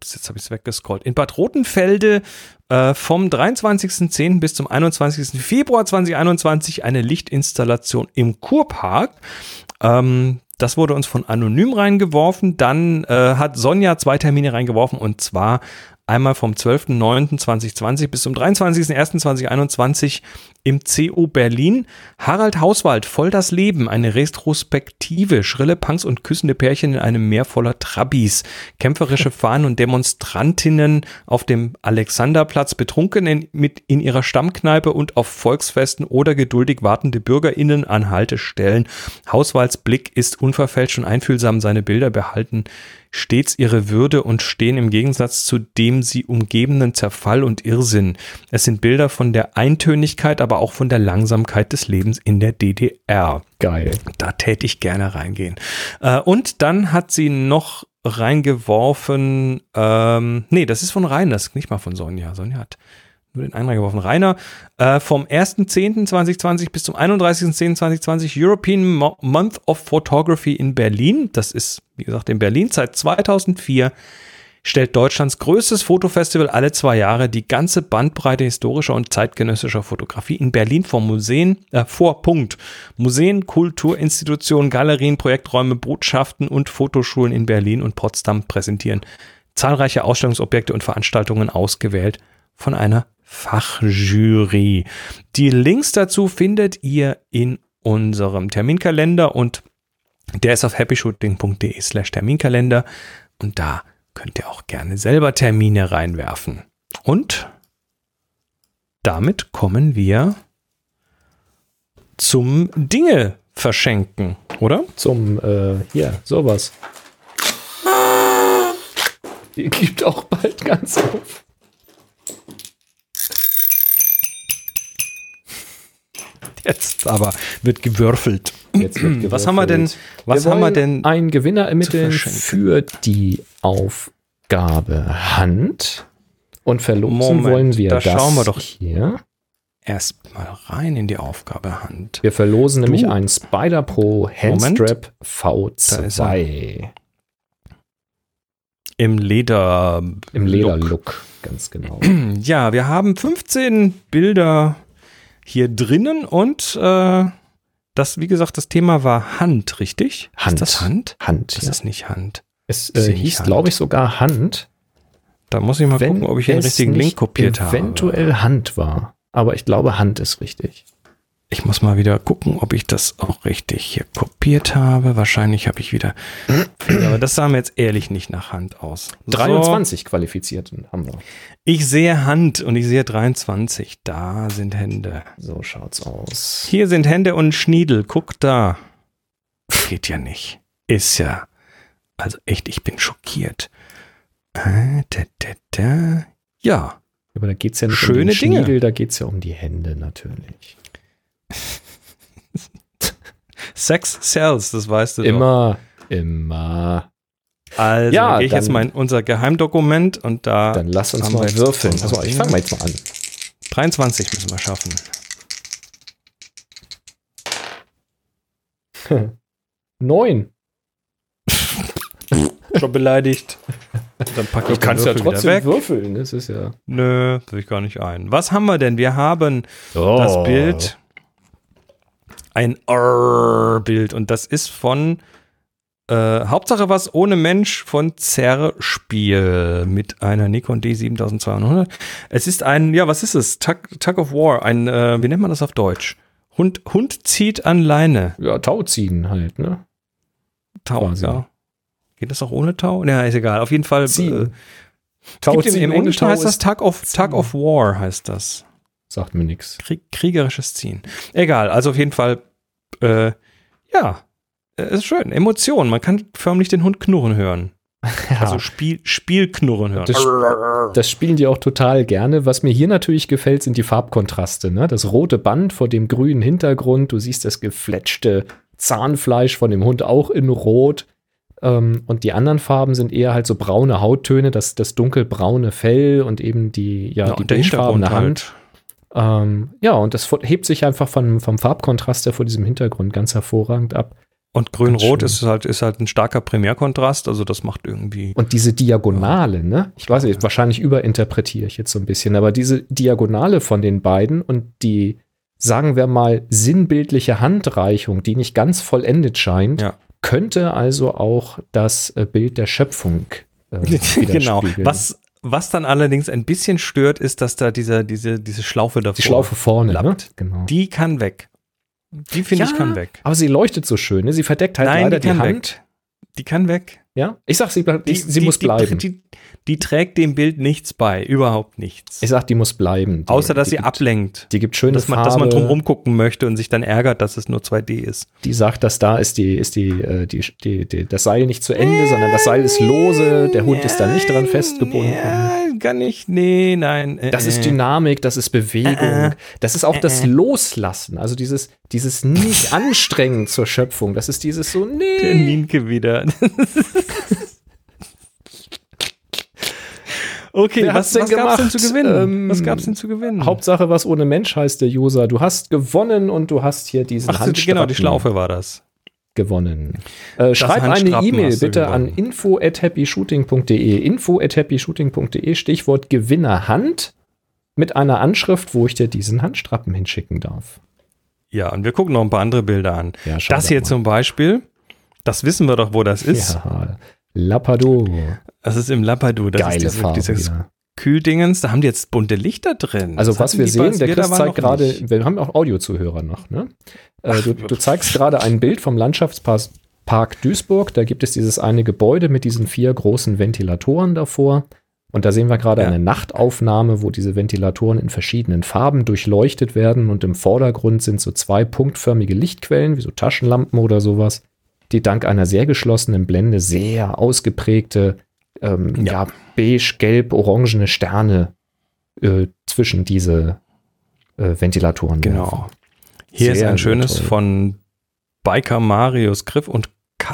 Rotenfelde vom 23.10. bis zum 21. Februar 2021 eine Lichtinstallation im Kurpark. Das wurde uns von Anonym reingeworfen. Dann hat Sonja 2 Termine reingeworfen und zwar einmal vom 12.09.2020 bis zum 23.01.2021 im CO Berlin. Harald Hauswald, Voll das Leben, eine Retrospektive, schrille Punks und küssende Pärchen in einem Meer voller Trabis, kämpferische Fahnen und Demonstrantinnen auf dem Alexanderplatz, betrunken in ihrer Stammkneipe und auf Volksfesten oder geduldig wartende BürgerInnen an Haltestellen. Hauswalds Blick ist unverfälscht und einfühlsam, seine Bilder behalten stets ihre Würde und stehen im Gegensatz zu dem sie umgebenden Zerfall und Irrsinn. Es sind Bilder von der Eintönigkeit, aber auch von der Langsamkeit des Lebens in der DDR. Geil. Da täte ich gerne reingehen. Und dann hat sie noch reingeworfen, das ist von Rainer, das ist nicht mal von Sonja. Sonja hat nur den einen reingeworfen. Rainer, vom 1.10.2020 bis zum 31.10.2020 European Month of Photography in Berlin. Das ist, wie gesagt, in Berlin. Seit 2004 stellt Deutschlands größtes Fotofestival alle 2 Jahre die ganze Bandbreite historischer und zeitgenössischer Fotografie in Berlin vor Museen, Museen, Kulturinstitutionen, Galerien, Projekträume, Botschaften und Fotoschulen in Berlin und Potsdam präsentieren zahlreiche Ausstellungsobjekte und Veranstaltungen ausgewählt von einer Fachjury. Die Links dazu findet ihr in unserem Terminkalender und der ist auf happyshooting.de/Terminkalender und da könnt ihr auch gerne selber Termine reinwerfen. Und damit kommen wir zum Dinge verschenken, oder? Zum, sowas. Die gibt auch bald ganz auf. Jetzt aber wird gewürfelt. Jetzt wird gewürfelt. Was haben wir denn? Einen Gewinner ermitteln für die Aufgabe Hand. Und verlosen wollen wir da das schauen wir doch hier. Erstmal rein in die Aufgabe Hand. Wir verlosen nämlich einen Spyder Pro Handstrap V2. Im Lederlook, ganz genau. Ja, wir haben 15 Bilder hier drinnen und das, wie gesagt, das Thema war Hand, richtig? Hand. Ist das Hand? Hand, das ist nicht Hand. Es hieß, glaube ich, sogar Hand. Da muss ich mal gucken, ob ich den richtigen Link kopiert habe. Eventuell Hand war. Aber ich glaube, Hand ist richtig. Ich muss mal wieder gucken, ob ich das auch richtig hier kopiert habe. Wahrscheinlich habe ich wieder. Aber das sah mir jetzt ehrlich nicht nach Hand aus. 23 Qualifizierten haben wir. Ich sehe Hand und ich sehe 23. Da sind Hände. So schaut's aus. Hier sind Hände und Schniedel. Guck da. Geht ja nicht. Ist ja. Also echt, ich bin schockiert. Ja. Aber da geht's ja nicht schöne um den Schniedel, Dinge. Da geht's ja um die Hände natürlich. Sex sells, das weißt du immer, doch. Immer. Also, Ja, dann gehe ich dann- jetzt mal in unser Geheimdokument und da. Dann lass uns haben wir mal jetzt würfeln. unsere Also, ich fange mal jetzt mal an. 23 müssen wir schaffen. 9. Schon beleidigt. Dann pack ich Du kannst ja den Würfel trotzdem wieder weg. würfeln. Das ist ja. Nö, will ich gar nicht ein. Was haben wir denn? Wir haben Oh. das Bild, ein Bild und das ist von Hauptsache was ohne Mensch von Zerspiel mit einer Nikon D7200. Es ist ein, ja, was ist es? Tug of War, ein, wie nennt man das auf Deutsch? Hund zieht an Leine. Ja, Tauziehen halt, ne? Tau, Quasi. ja. Geht das auch ohne Tau? Ja, ist egal. Auf jeden Fall. Ziehen. Im Englischen heißt das Tug of War, heißt das. Sagt mir nichts. Kriegerisches Ziehen. Egal, also auf jeden Fall, ja, ist schön. Emotionen. Man kann förmlich den Hund knurren hören. Ja. Also Spielknurren hören. Das spielen die auch total gerne. Was mir hier natürlich gefällt, sind die Farbkontraste. Ne? Das rote Band vor dem grünen Hintergrund. Du siehst das gefletschte Zahnfleisch von dem Hund auch in Rot. Und die anderen Farben sind eher halt so braune Hauttöne, das dunkelbraune Fell und eben die und der Hintergrund beigefarbene Hand. Ja, und das hebt sich einfach vom Farbkontrast, der vor diesem Hintergrund ganz hervorragend ab. Und grün-rot Ganz ist halt ein starker Primärkontrast, also das macht irgendwie. Und diese Diagonale, ne? Ich weiß nicht, wahrscheinlich überinterpretiere ich jetzt so ein bisschen, aber diese Diagonale von den beiden und die, sagen wir mal, sinnbildliche Handreichung, die nicht ganz vollendet scheint, Ja. könnte also auch das Bild der Schöpfung Genau. widerspiegeln. Was dann allerdings ein bisschen stört, ist, dass da diese Schlaufe davor. Die Schlaufe vorne, ne? lappt. Genau. Die kann weg. Die finde ich kann weg. Aber sie leuchtet so schön, ne? Sie verdeckt halt Nein, leider die kann die Hand. weg. Die kann weg. Ja? Ich sag, sie muss bleiben. Die trägt dem Bild nichts bei, überhaupt nichts. Ich sag, die muss bleiben. Außer, dass sie ablenkt. Die gibt schöne Dass man Farbe. drum rumgucken möchte und sich dann ärgert, dass es nur 2D ist. Die sagt, dass da ist das Seil nicht zu Ende, sondern das Seil ist lose, der Hund ist da nicht dran festgebunden. Ja, gar nicht. Nee, nein. Das ist Dynamik, das ist Bewegung, das ist auch das Loslassen, also dieses nicht anstrengen zur Schöpfung, das ist dieses so, Der nee. Nienke wieder. Okay, Wer hat's was denn gab's denn gemacht? zu gewinnen? Was gab's denn zu gewinnen? Hauptsache, was ohne Mensch heißt der User. Du hast gewonnen und du hast hier diesen Ach, Handstrappen genau, die Schlaufe war das. gewonnen. Schreib eine Handstrappen E-Mail hast du bitte an gewonnen. info@happyshooting.de. info@happyshooting.de, Stichwort Gewinner Hand mit einer Anschrift, wo ich dir diesen Handstrappen hinschicken darf. Ja, und wir gucken noch ein paar andere Bilder an. Ja, schau Das doch hier mal. zum Beispiel, das wissen wir doch, wo das ist. Ja, Lapado. Das ist im Lapadu. Das Geile ist Farbe dieses wieder. Kühldingens. Da haben die jetzt bunte Lichter drin. Also Das was hatten wir die sehen, bei- der wir Chris da waren zeigt noch gerade, nicht. wir haben auch Audiozuhörer noch, ne? Du zeigst gerade ein Bild vom Landschaftspark Duisburg. Da gibt es dieses eine Gebäude mit diesen 4 großen Ventilatoren davor. Und da sehen wir gerade Ja. eine Nachtaufnahme, wo diese Ventilatoren in verschiedenen Farben durchleuchtet werden. Und im Vordergrund sind so 2 punktförmige Lichtquellen, wie so Taschenlampen oder sowas, die dank einer sehr geschlossenen Blende sehr ausgeprägte, beige, gelb, orangene Sterne zwischen diese Ventilatoren werfen. Genau. Hier ist Sehr, ein sehr schönes toll. von Biker Marius Griff und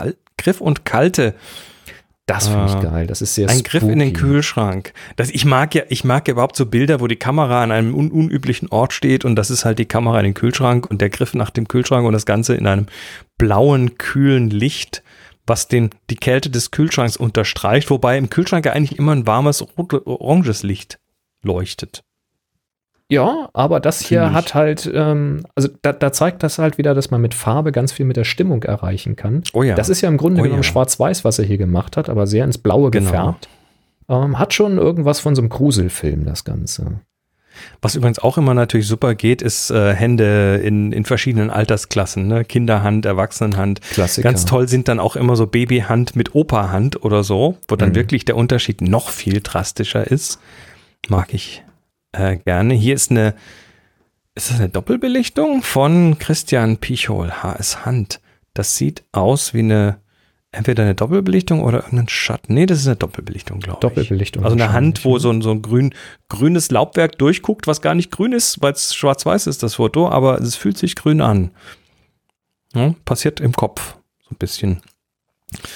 Kalte. Das finde ich geil. Das ist sehr Ein Griff in den spooky. Kühlschrank. Ich mag ja überhaupt so Bilder, wo die Kamera an einem unüblichen Ort steht und das ist halt die Kamera in den Kühlschrank und der Griff nach dem Kühlschrank und das Ganze in einem blauen, kühlen Licht, was die Kälte des Kühlschranks unterstreicht, wobei im Kühlschrank ja eigentlich immer ein warmes, oranges Licht leuchtet. Ja, aber das hier Finde ich. hat halt, also da zeigt das halt wieder, dass man mit Farbe ganz viel mit der Stimmung erreichen kann. Oh ja. Das ist ja im Grunde Oh genommen ja. schwarz-weiß, was er hier gemacht hat, aber sehr ins Blaue Genau. gefärbt. Hat schon irgendwas von so einem Gruselfilm, das Ganze. Was übrigens auch immer natürlich super geht, ist Hände in verschiedenen Altersklassen, ne? Kinderhand, Erwachsenenhand. Klassiker. Ganz toll sind dann auch immer so Babyhand mit Opa-Hand oder so, wo dann wirklich der Unterschied noch viel drastischer ist. Mag ich gerne. Hier ist das eine Doppelbelichtung von Christian Pichol, HS Hand. Das sieht aus wie entweder eine Doppelbelichtung oder irgendein Schatten. Nee, das ist eine Doppelbelichtung, glaube ich. Doppelbelichtung. Also eine Hand, wo wahrscheinlich, so ein grünes Laubwerk durchguckt, was gar nicht grün ist, weil es schwarz-weiß ist, das Foto, aber es fühlt sich grün an. Ja, passiert im Kopf so ein bisschen.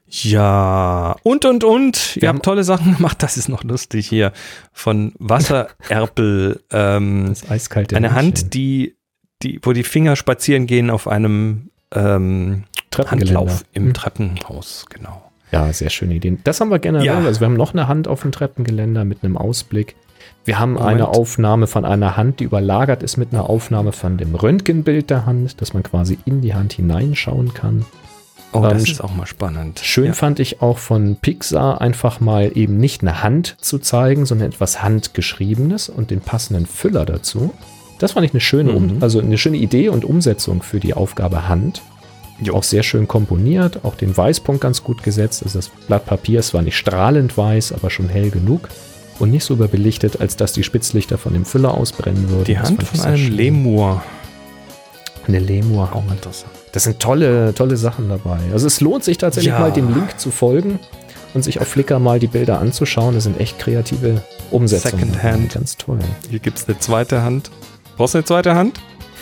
Ja, und. Ihr habt tolle Sachen gemacht, das ist noch lustig hier. Von Wassererpel, Das eiskalte eine Männchen. Hand, wo die Finger spazieren gehen auf einem Handlauf im Treppenhaus, genau. Ja, sehr schöne Ideen. Das haben wir generell. Ja. Also wir haben noch eine Hand auf dem Treppengeländer mit einem Ausblick. Wir haben Moment. eine Aufnahme von einer Hand, die überlagert ist mit einer Aufnahme von dem Röntgenbild der Hand, dass man quasi in die Hand hineinschauen kann. Oh, das ist auch mal spannend. Schön Ja. fand ich auch von Pixar einfach mal eben nicht eine Hand zu zeigen, sondern etwas Handgeschriebenes und den passenden Füller dazu. Das fand ich eine schöne, eine schöne Idee und Umsetzung für die Aufgabe Hand. Jo. Auch sehr schön komponiert, auch den Weißpunkt ganz gut gesetzt. Also das Blatt Papier ist zwar nicht strahlend weiß, aber schon hell genug und nicht so überbelichtet, als dass die Spitzlichter von dem Füller ausbrennen würden. Die Das Hand fand ich von sehr einem schön. Lemur. Eine Lemur. Auch interessant. Das sind tolle Sachen dabei. Also es lohnt sich tatsächlich Ja. mal dem Link zu folgen und sich auf Flickr mal die Bilder anzuschauen. Das sind echt kreative Umsetzungen. Secondhand. Ganz toll. Hier gibt es eine zweite Hand. Brauchst du eine zweite Hand?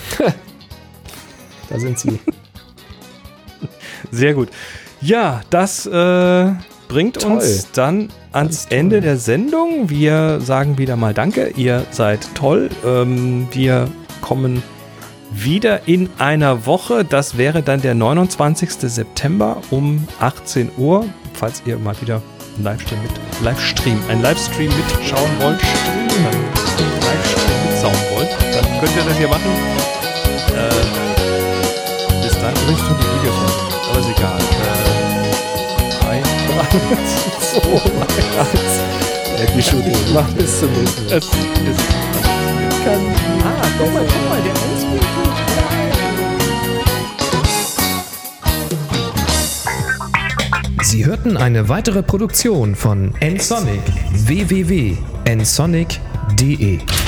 Da sind sie. Sehr gut. Ja, das bringt Toll. uns dann ans Ende der Sendung. Wir sagen wieder mal Danke. Ihr seid toll. Wir kommen wieder in einer Woche. Das wäre dann der 29. September um 18 Uhr. Falls ihr mal wieder einen Livestream mitschauen wollt, dann Livestream mitschauen wollt, dann könnt ihr das hier machen. Bis dann. Übrigens tun die Videos noch. Aber ist egal. So, Happy Shooting. Mach bis zum nächsten Mal. Guck mal, der Sie hörten eine weitere Produktion von nsonic www.nsonic.de